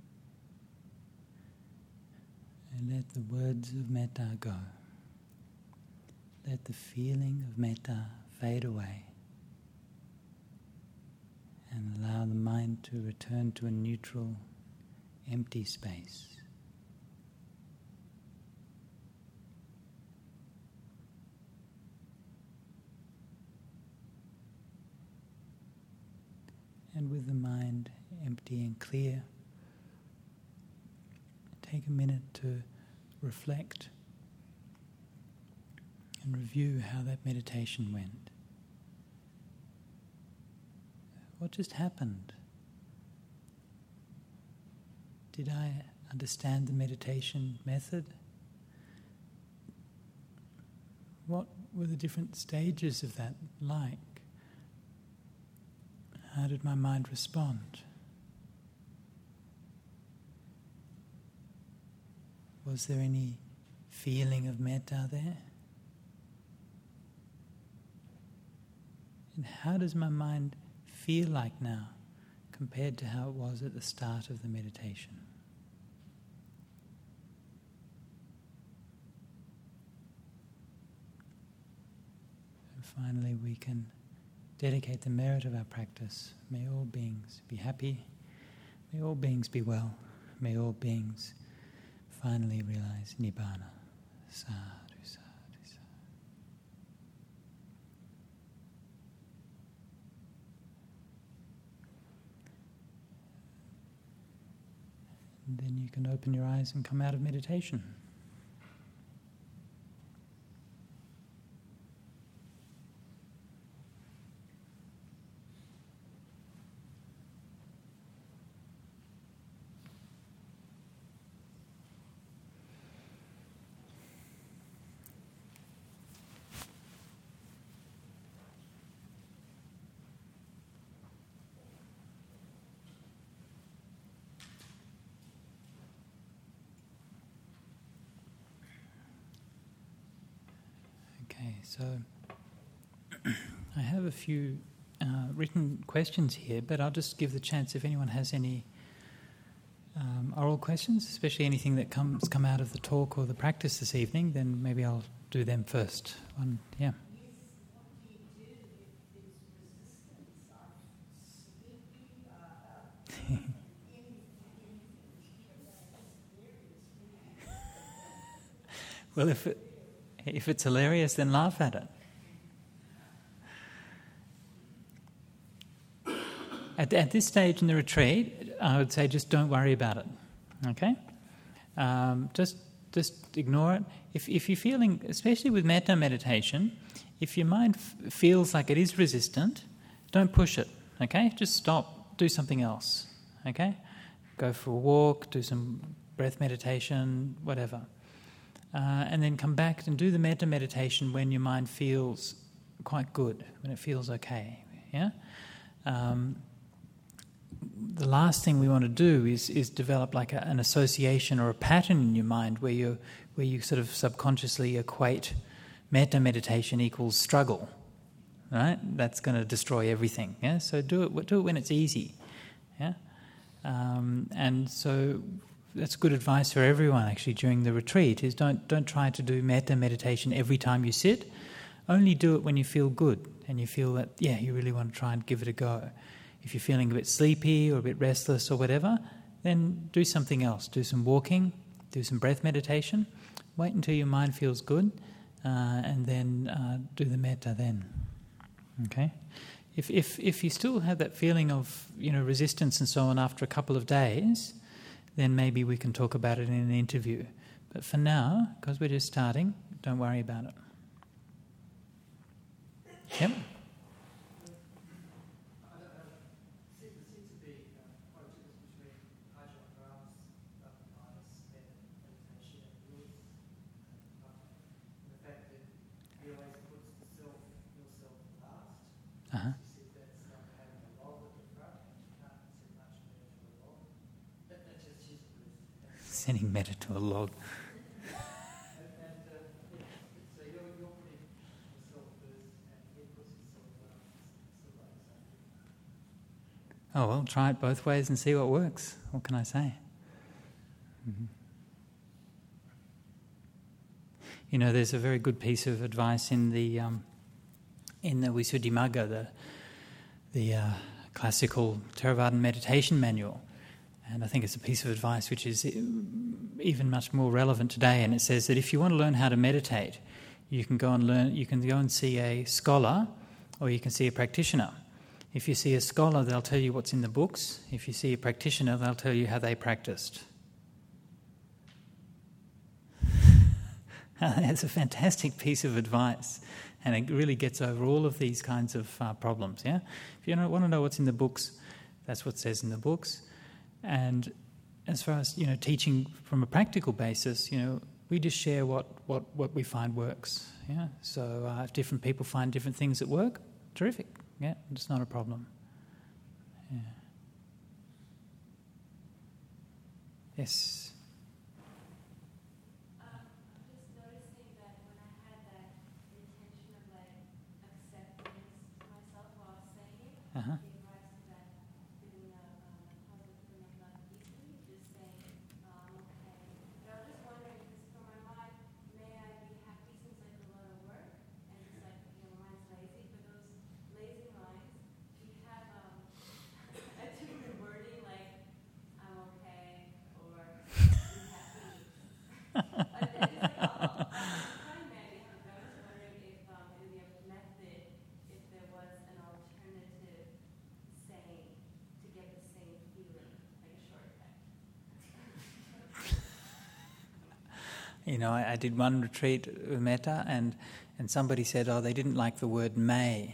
A: and let the words of metta go. Let the feeling of metta fade away and allow the mind to return to a neutral, empty space. And with the mind empty and clear, take a minute to reflect and review how that meditation went. What just happened? Did I understand the meditation method? What were the different stages of that like? How did my mind respond? Was there any feeling of metta there? And how does my mind feel like now compared to how it was at the start of the meditation? And finally, we can dedicate the merit of our practice. May all beings be happy. May all beings be well. May all beings finally realize Nibbana. Sadhu, sadhu, sadhu. And then you can open your eyes and come out of meditation. So I have a few uh, written questions here, but I'll just give the chance if anyone has any um, oral questions, especially anything that comes come out of the talk or the practice this evening, then maybe I'll do them first. One, yeah. Well, if it, if it's hilarious, then laugh at it. At, at this stage in the retreat, I would say just don't worry about it. Okay, um, just just ignore it. If if you're feeling, especially with metta meditation, if your mind f- feels like it is resistant, don't push it. Okay, just stop. Do something else. Okay, go for a walk, do some breath meditation, whatever. Uh, and then come back and do the metta meditation when your mind feels quite good, when it feels okay. Yeah. Um, the last thing we want to do is is develop like a, an association or a pattern in your mind where you where you sort of subconsciously equate metta meditation equals struggle. Right? That's going to destroy everything. Yeah. So do it. Do it when it's easy. Yeah. Um, and so. That's good advice for everyone actually during the retreat, is don't don't try to do metta meditation every time you sit. Only do it when you feel good and you feel that, yeah, you really want to try and give it a go. If you're feeling a bit sleepy or a bit restless or whatever, then do something else. Do some walking, do some breath meditation. Wait until your mind feels good uh, and then uh, do the metta then. Okay? If, if, if you still have that feeling of, you know, resistance and so on after a couple of days, then maybe we can talk about it in an interview. But for now, because we're just starting, don't worry about it. Yep. Uh-huh. Sending metta to a log. Oh, well, try it both ways and see what works. What can I say? Mm-hmm. You know, there's a very good piece of advice in the um, in the Visuddhimagga, the the uh, classical Theravadan meditation manual. And I think it's a piece of advice which is even much more relevant today. And it says that if you want to learn how to meditate, you can go and learn. You can go and see a scholar, or you can see a practitioner. If you see a scholar, they'll tell you what's in the books. If you see a practitioner, they'll tell you how they practiced. That's a fantastic piece of advice, and it really gets over all of these kinds of uh, problems. Yeah, if you don't want to know what's in the books, that's what it says in the books. And as far as, you know, teaching from a practical basis, you know, we just share what, what, what we find works. Yeah. So uh, if different people find different things that work, terrific. Yeah, it's not a problem. Yeah. Yes. Uh-huh. You know, I, I did one retreat with metta, and, and somebody said, oh, they didn't like the word may.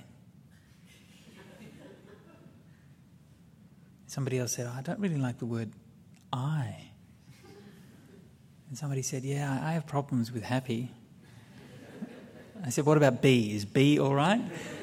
A: Somebody else said, oh, I don't really like the word I. And somebody said, yeah, I have problems with happy. I said, what about B? Is B all right?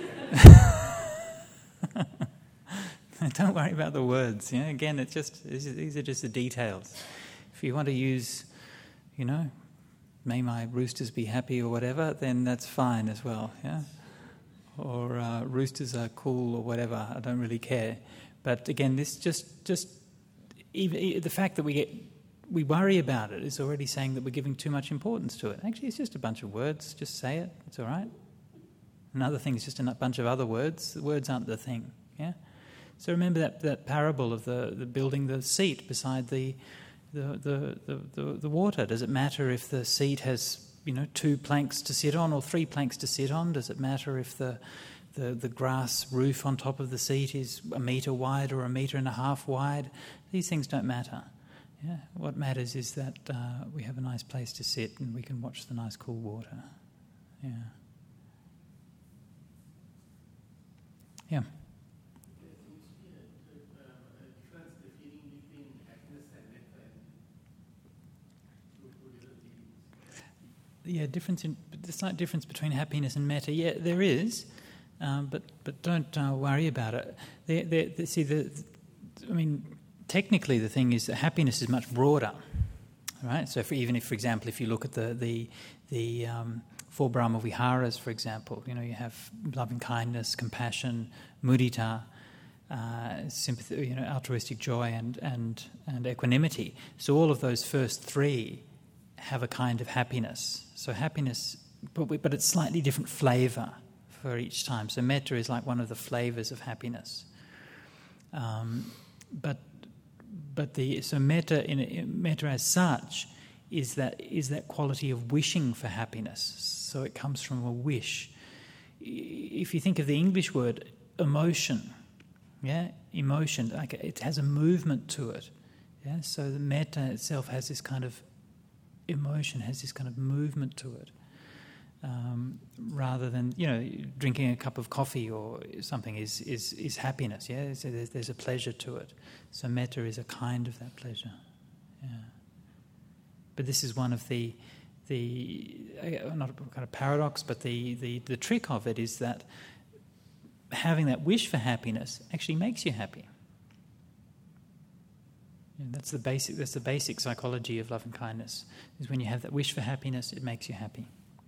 A: Don't worry about the words. You know, again, it's just, these are just the details. If you want to use, you know, may my roosters be happy or whatever, then that's fine as well, yeah? Or uh, roosters are cool or whatever, I don't really care. But again, this just, just even the fact that we get, we worry about it is already saying that we're giving too much importance to it. Actually, it's just a bunch of words, just say it, it's all right. Another thing is just a bunch of other words. The words aren't the thing, yeah? So remember that, that parable of the, the building the seat beside the the, the, the, the the water. Does it matter if the seat has, you know, two planks to sit on or three planks to sit on? Does it matter if the the, the grass roof on top of the seat is a metre wide or a metre and a half wide? These things don't matter. Yeah? What matters is that uh, we have a nice place to sit and we can watch the nice cool water. Yeah. Yeah. Yeah, difference in the slight difference between happiness and metta. Yeah, there is, um, but but don't uh, worry about it. They, they, they, see, the, I mean, technically the thing is that happiness is much broader, right? So, if, even if, for example, if you look at the the the um, four Brahma Viharas, for example, you know, you have loving kindness, compassion, mudita, uh, sympathy, you know, altruistic joy, and and and equanimity. So all of those first three have a kind of happiness. So happiness, but, we, but it's slightly different flavour for each time. So metta is like one of the flavours of happiness. Um, but but the so metta in, in metta as such is that is that quality of wishing for happiness. So it comes from a wish. If you think of the English word emotion, yeah, emotion, like it has a movement to it. Yeah, so the metta itself has this kind of emotion, has this kind of movement to it, um, rather than, you know, drinking a cup of coffee or something is is, is happiness. Yeah, so there's, there's a pleasure to it. So metta is a kind of that pleasure. Yeah, but this is one of the the uh, not a kind of paradox, but the, the the trick of it is that having that wish for happiness actually makes you happy. And that's the basic. That's the basic psychology of love and kindness. Is when you have that wish for happiness, it makes you happy.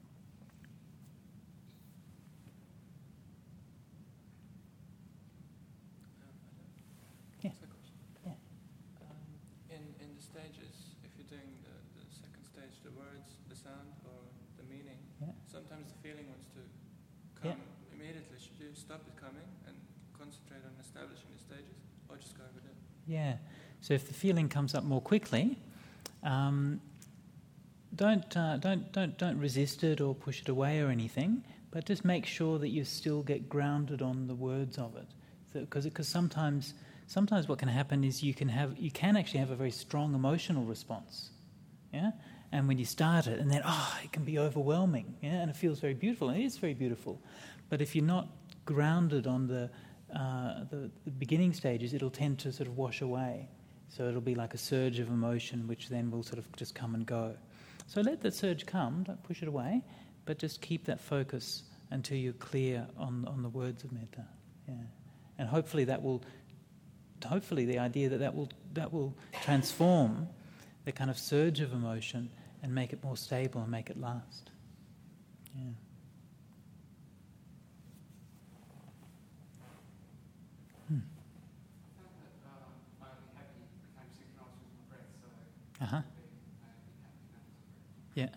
A: Yeah. Yeah.
B: Um, in in the stages, if you're doing the, the second stage, the words, the sound, or the meaning,
A: yeah.
B: sometimes the feeling wants to come
A: yeah.
B: immediately. Should you stop it coming and concentrate on establishing the stages, or just go with it?
A: Yeah. So if the feeling comes up more quickly, um, don't uh, don't don't don't resist it or push it away or anything. But just make sure that you still get grounded on the words of it, because so, because sometimes sometimes what can happen is you can have you can actually have a very strong emotional response, yeah. And when you start it, and then oh, it can be overwhelming, yeah, and it feels very beautiful. And it is very beautiful, but if you're not grounded on the uh, the, the beginning stages, it'll tend to sort of wash away. So it'll be like a surge of emotion, which then will sort of just come and go. So let that surge come, don't push it away, but just keep that focus until you're clear on on the words of metta. Yeah, and hopefully that will, hopefully the idea that that will that will transform the kind of surge of emotion and make it more stable and make it last. Yeah. Hmm. Uh huh. Yeah.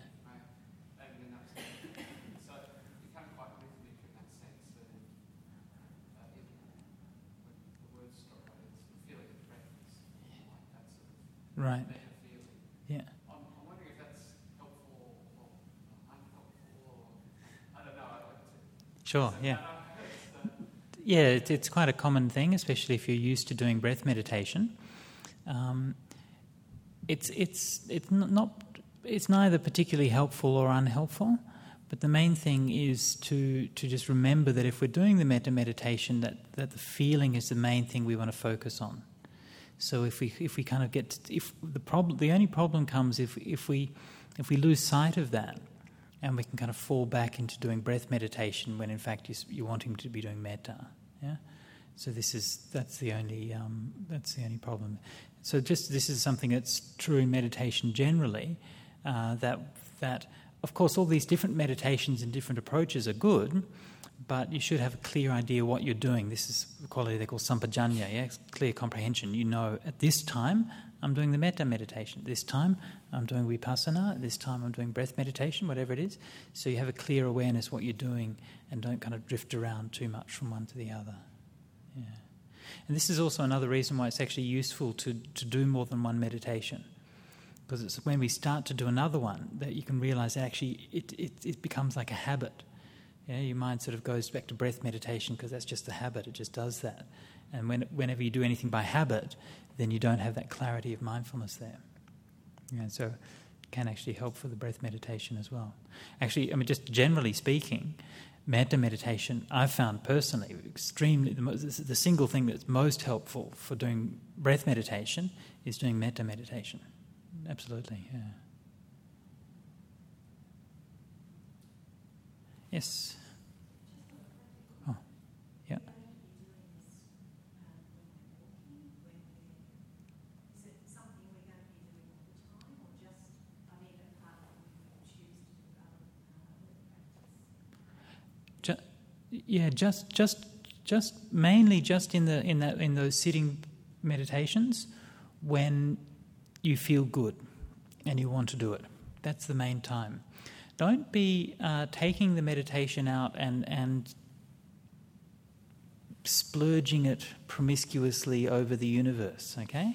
C: So you become quite rhythmic in that sense. That uh, it, when the words stop, it's the feeling of breath is like that sort of
A: right.
C: better feeling.
A: Yeah.
C: I'm, I'm wondering if that's helpful or unhelpful, or I don't know. I'd like to.
A: Sure. Yeah. Yeah, it, it's quite a common thing, especially if you're used to doing breath meditation. Um, it's it's it's not it's neither particularly helpful or unhelpful, but the main thing is to to just remember that if we're doing the metta meditation, that, that the feeling is the main thing we want to focus on. So if we if we kind of get to, if the problem the only problem comes if if we if we lose sight of that, and we can kind of fall back into doing breath meditation when in fact you're, you're wanting to be doing metta. Yeah. So this is that's the only um, that's the only problem. So just this is something that's true in meditation generally, uh, that that of course all these different meditations and different approaches are good, but you should have a clear idea what you're doing. This is a quality they call sampajanya, yeah, it's clear comprehension. You know, at this time I'm doing the metta meditation. This time I'm doing vipassana. This time I'm doing breath meditation, whatever it is. So you have a clear awareness what you're doing and don't kind of drift around too much from one to the other. Yeah. And this is also another reason why it's actually useful to, to do more than one meditation. Because it's when we start to do another one that you can realise that actually it, it, it becomes like a habit. Yeah, your mind sort of goes back to breath meditation because that's just a habit, it just does that. And when, whenever you do anything by habit, then you don't have that clarity of mindfulness there. Yeah, so it can actually help for the breath meditation as well. Actually, I mean, just generally speaking, metta meditation, I've found personally extremely, the, most, the single thing that's most helpful for doing breath meditation is doing metta meditation. Absolutely, yeah. Yes. Oh, yeah. Just, yeah, just, just, just mainly just in the in that in those sitting meditations when you feel good and you want to do it. That's the main time. Don't be uh, taking the meditation out and, and splurging it promiscuously over the universe, okay?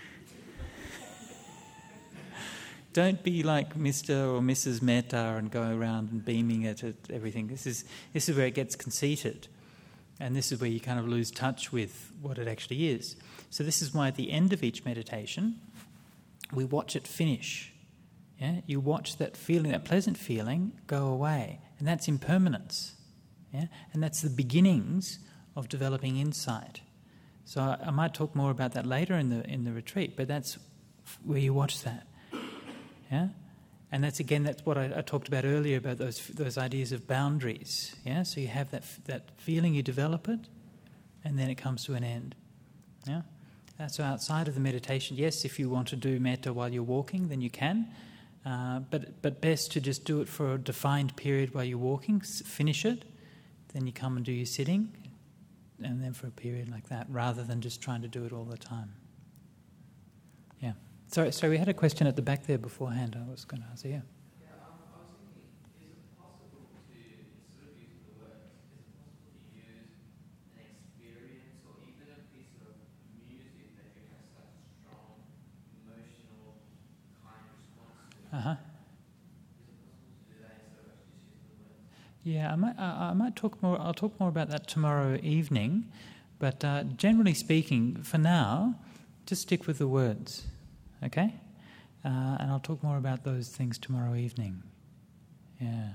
A: Don't be like Mister or Missus Metta and go around and beaming it at everything. This is this is where it gets conceited, and this is where you kind of lose touch with what it actually is. So this is why at the end of each meditation, we watch it finish. Yeah, you watch that feeling, that pleasant feeling, go away, and that's impermanence. Yeah, and that's the beginnings of developing insight. So I, I might talk more about that later in the in the retreat, but that's where you watch that. Yeah, and that's again that's what I, I talked about earlier about those those ideas of boundaries. Yeah, so you have that that feeling, you develop it, and then it comes to an end. Yeah, uh, so outside of the meditation, yes, if you want to do metta while you're walking, then you can. Uh, but but best to just do it for a defined period while you're walking, finish it, then you come and do your sitting, and then for a period like that, rather than just trying to do it all the time. Yeah. Sorry, sorry, we had a question at the back there beforehand. I was going to answer. Yeah.
C: Yeah, um, I was thinking, is it possible to, instead of using the words, is it possible to use an experience or even a piece of music that you have such a strong emotional kind response to?
A: Uh huh.
C: Is it possible to do that instead of actually just using the words?
A: Yeah, I might. I, I might talk more. I'll talk more about that tomorrow evening. But uh, generally speaking, for now, just stick with the words. Okay? Uh, and I'll talk more about those things tomorrow evening. Yeah.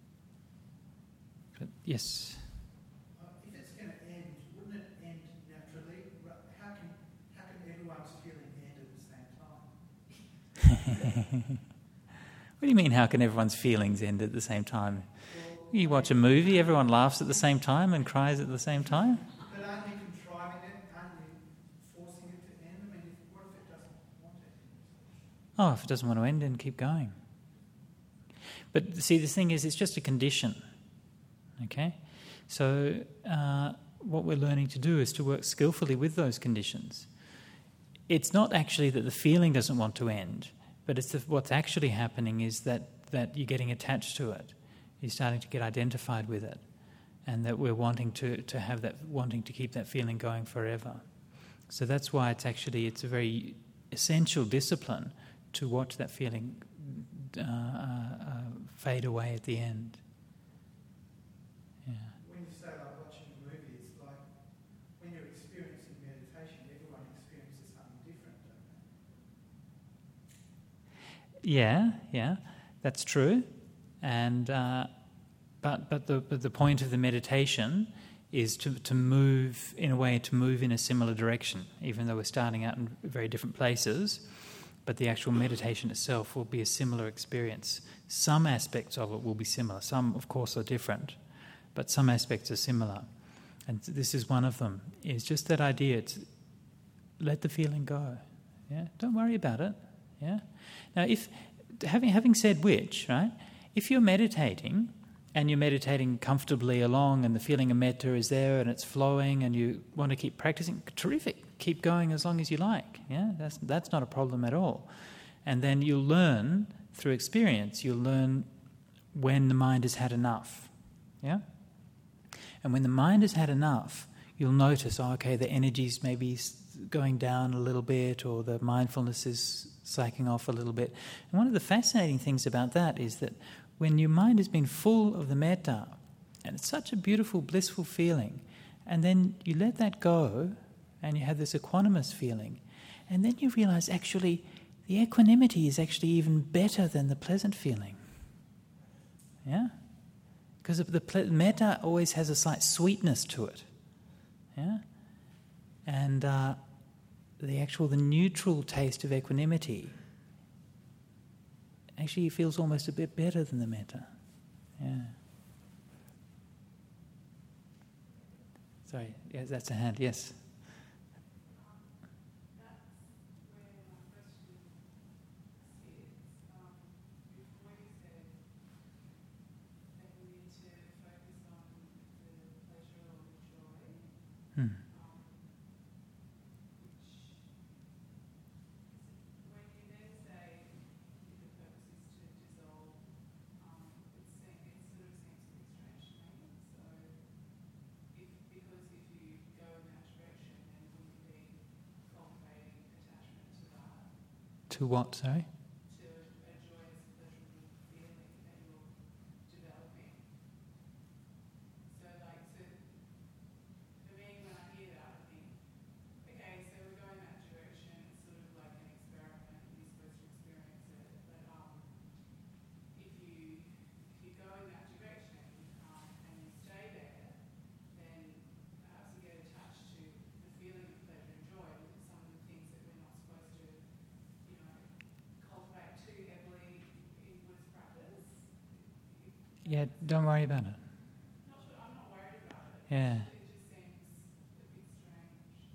A: But yes?
D: Uh, if it's going to end, wouldn't it end naturally? How can, how can everyone's feeling end at the same time?
A: What do you mean, how can everyone's feelings end at the same time? You watch a movie, everyone laughs at the same time and cries at the same time?
D: But aren't you contriving it? Aren't you forcing it to end? I mean, if, what if it doesn't want it?
A: Oh, if it doesn't want to end, then keep going. But see, the thing is, it's just a condition. Okay? So uh, what we're learning to do is to work skillfully with those conditions. It's not actually that the feeling doesn't want to end, but it's the, what's actually happening is that, that you're getting attached to it. You're starting to get identified with it, and that we're wanting to, to have that, wanting to keep that feeling going forever. So that's why it's actually, it's a very essential discipline to watch that feeling uh, uh, fade away at the end. Yeah.
D: When you say like watching a movie, it's like when you're experiencing meditation, everyone experiences something different, don't they?
A: Yeah, yeah, that's true. And uh, but but the but the point of the meditation is to to move in a way to move in a similar direction, even though we're starting out in very different places. But the actual meditation itself will be a similar experience. Some aspects of it will be similar. Some, of course, are different, but some aspects are similar. And this is one of them. Is just that idea. It's let the feeling go. Yeah, don't worry about it. Yeah. Now, if having having said which, right? If you're meditating and you're meditating comfortably along, and the feeling of metta is there and it's flowing, and you want to keep practicing, terrific. Keep going as long as you like. Yeah, that's that's not a problem at all. And then you'll learn through experience. You'll learn when the mind has had enough. Yeah. And when the mind has had enough, you'll notice, oh, okay, the energy's maybe going down a little bit, or the mindfulness is psyching off a little bit. And one of the fascinating things about that is that when your mind has been full of the metta, and it's such a beautiful, blissful feeling, and then you let that go, and you have this equanimous feeling, and then you realize actually the equanimity is actually even better than the pleasant feeling. Yeah? Because the ple- metta always has a slight sweetness to it. Yeah? And uh, the actual, the neutral taste of equanimity actually feels almost a bit better than the metta. Yeah. Sorry, yes, that's a hand, yes. Hmm. To what, sorry?
E: To a joyous, pleasurable feeling that you're developing. So, like, so for me, when I hear that, I think, okay, so we're going that direction. It's sort of like an experiment. You're supposed to experience it, but um, if you if you go in that direction um, and you stay there, then perhaps you get attached to the feeling of pleasure and joy, which is some of the things that we're not supposed to, you know, cultivate too heavily in Buddhist practice.
A: Yeah, don't worry about it.
E: Not sure, I'm not worried about it.
A: Yeah.
E: It just seems a bit strange.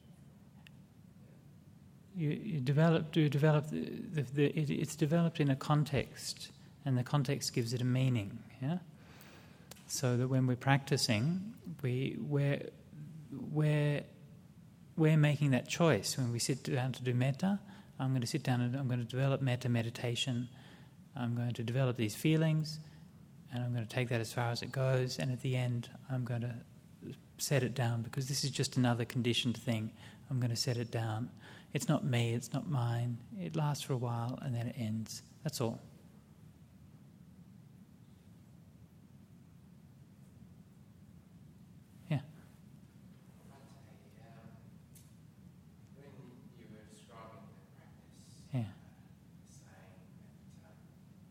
A: You, you develop, you develop the, the, the, it, it's developed in a context, and the context gives it a meaning. Yeah. So that when we're practicing, we we're we're we're making that choice. When we sit down to do metta, I'm going to sit down and I'm going to develop metta meditation. I'm going to develop these feelings, and I'm going to take that as far as it goes. And at the end, I'm going to set it down, because this is just another conditioned thing. I'm going to set it down. It's not me, it's not mine. It lasts for a while and then it ends. That's all. Yeah.
C: When you were describing the practice,
A: Yeah.
C: saying that um,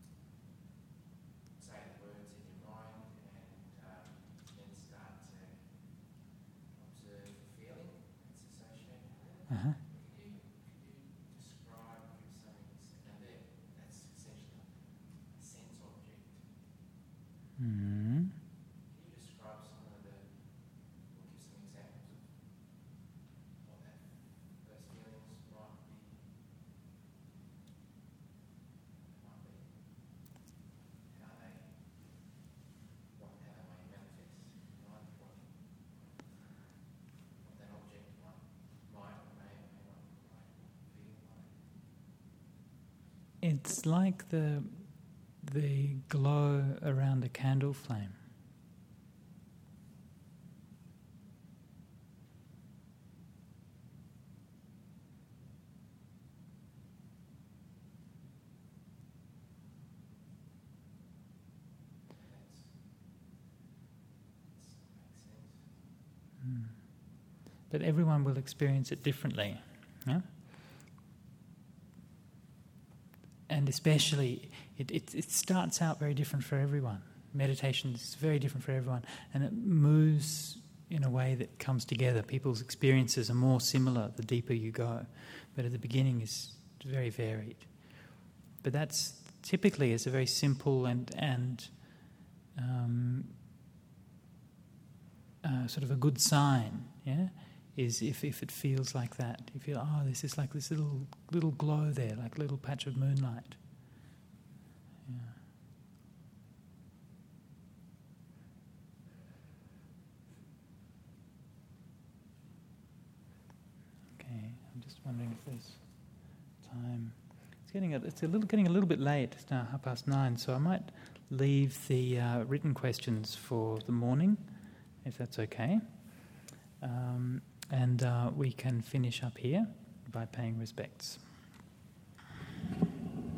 C: say the words in your mind and um, then start to observe the feeling that's associated with it.
A: Uh-huh.
C: Could you, could you describe, give some, and there, that's essentially a sense object.
A: Mm-hmm.
C: Can you describe some of the, or give some examples of what that, those feelings might be? Might be. How they, what, how they may manifest, right? What, what that object might, might or may or may not might feel like.
A: It's like the the glow around a candle flame.
C: That's, that's, makes sense.
A: Mm. But everyone will experience it differently. Yeah? And especially, it, it, it starts out very different for everyone. Meditation is very different for everyone, and it moves in a way that comes together. People's experiences are more similar the deeper you go, but at the beginning is very varied. But that's typically it's a very simple and and um, uh, sort of a good sign. Yeah, is if, if it feels like that. You feel, oh, this is like this little little glow there, like a little patch of moonlight. just wondering if there's time. It's getting a, it's a little getting a little bit late. It's now half past nine, so I might leave the uh, written questions for the morning, if that's okay. Um, and uh, we can finish up here by paying respects.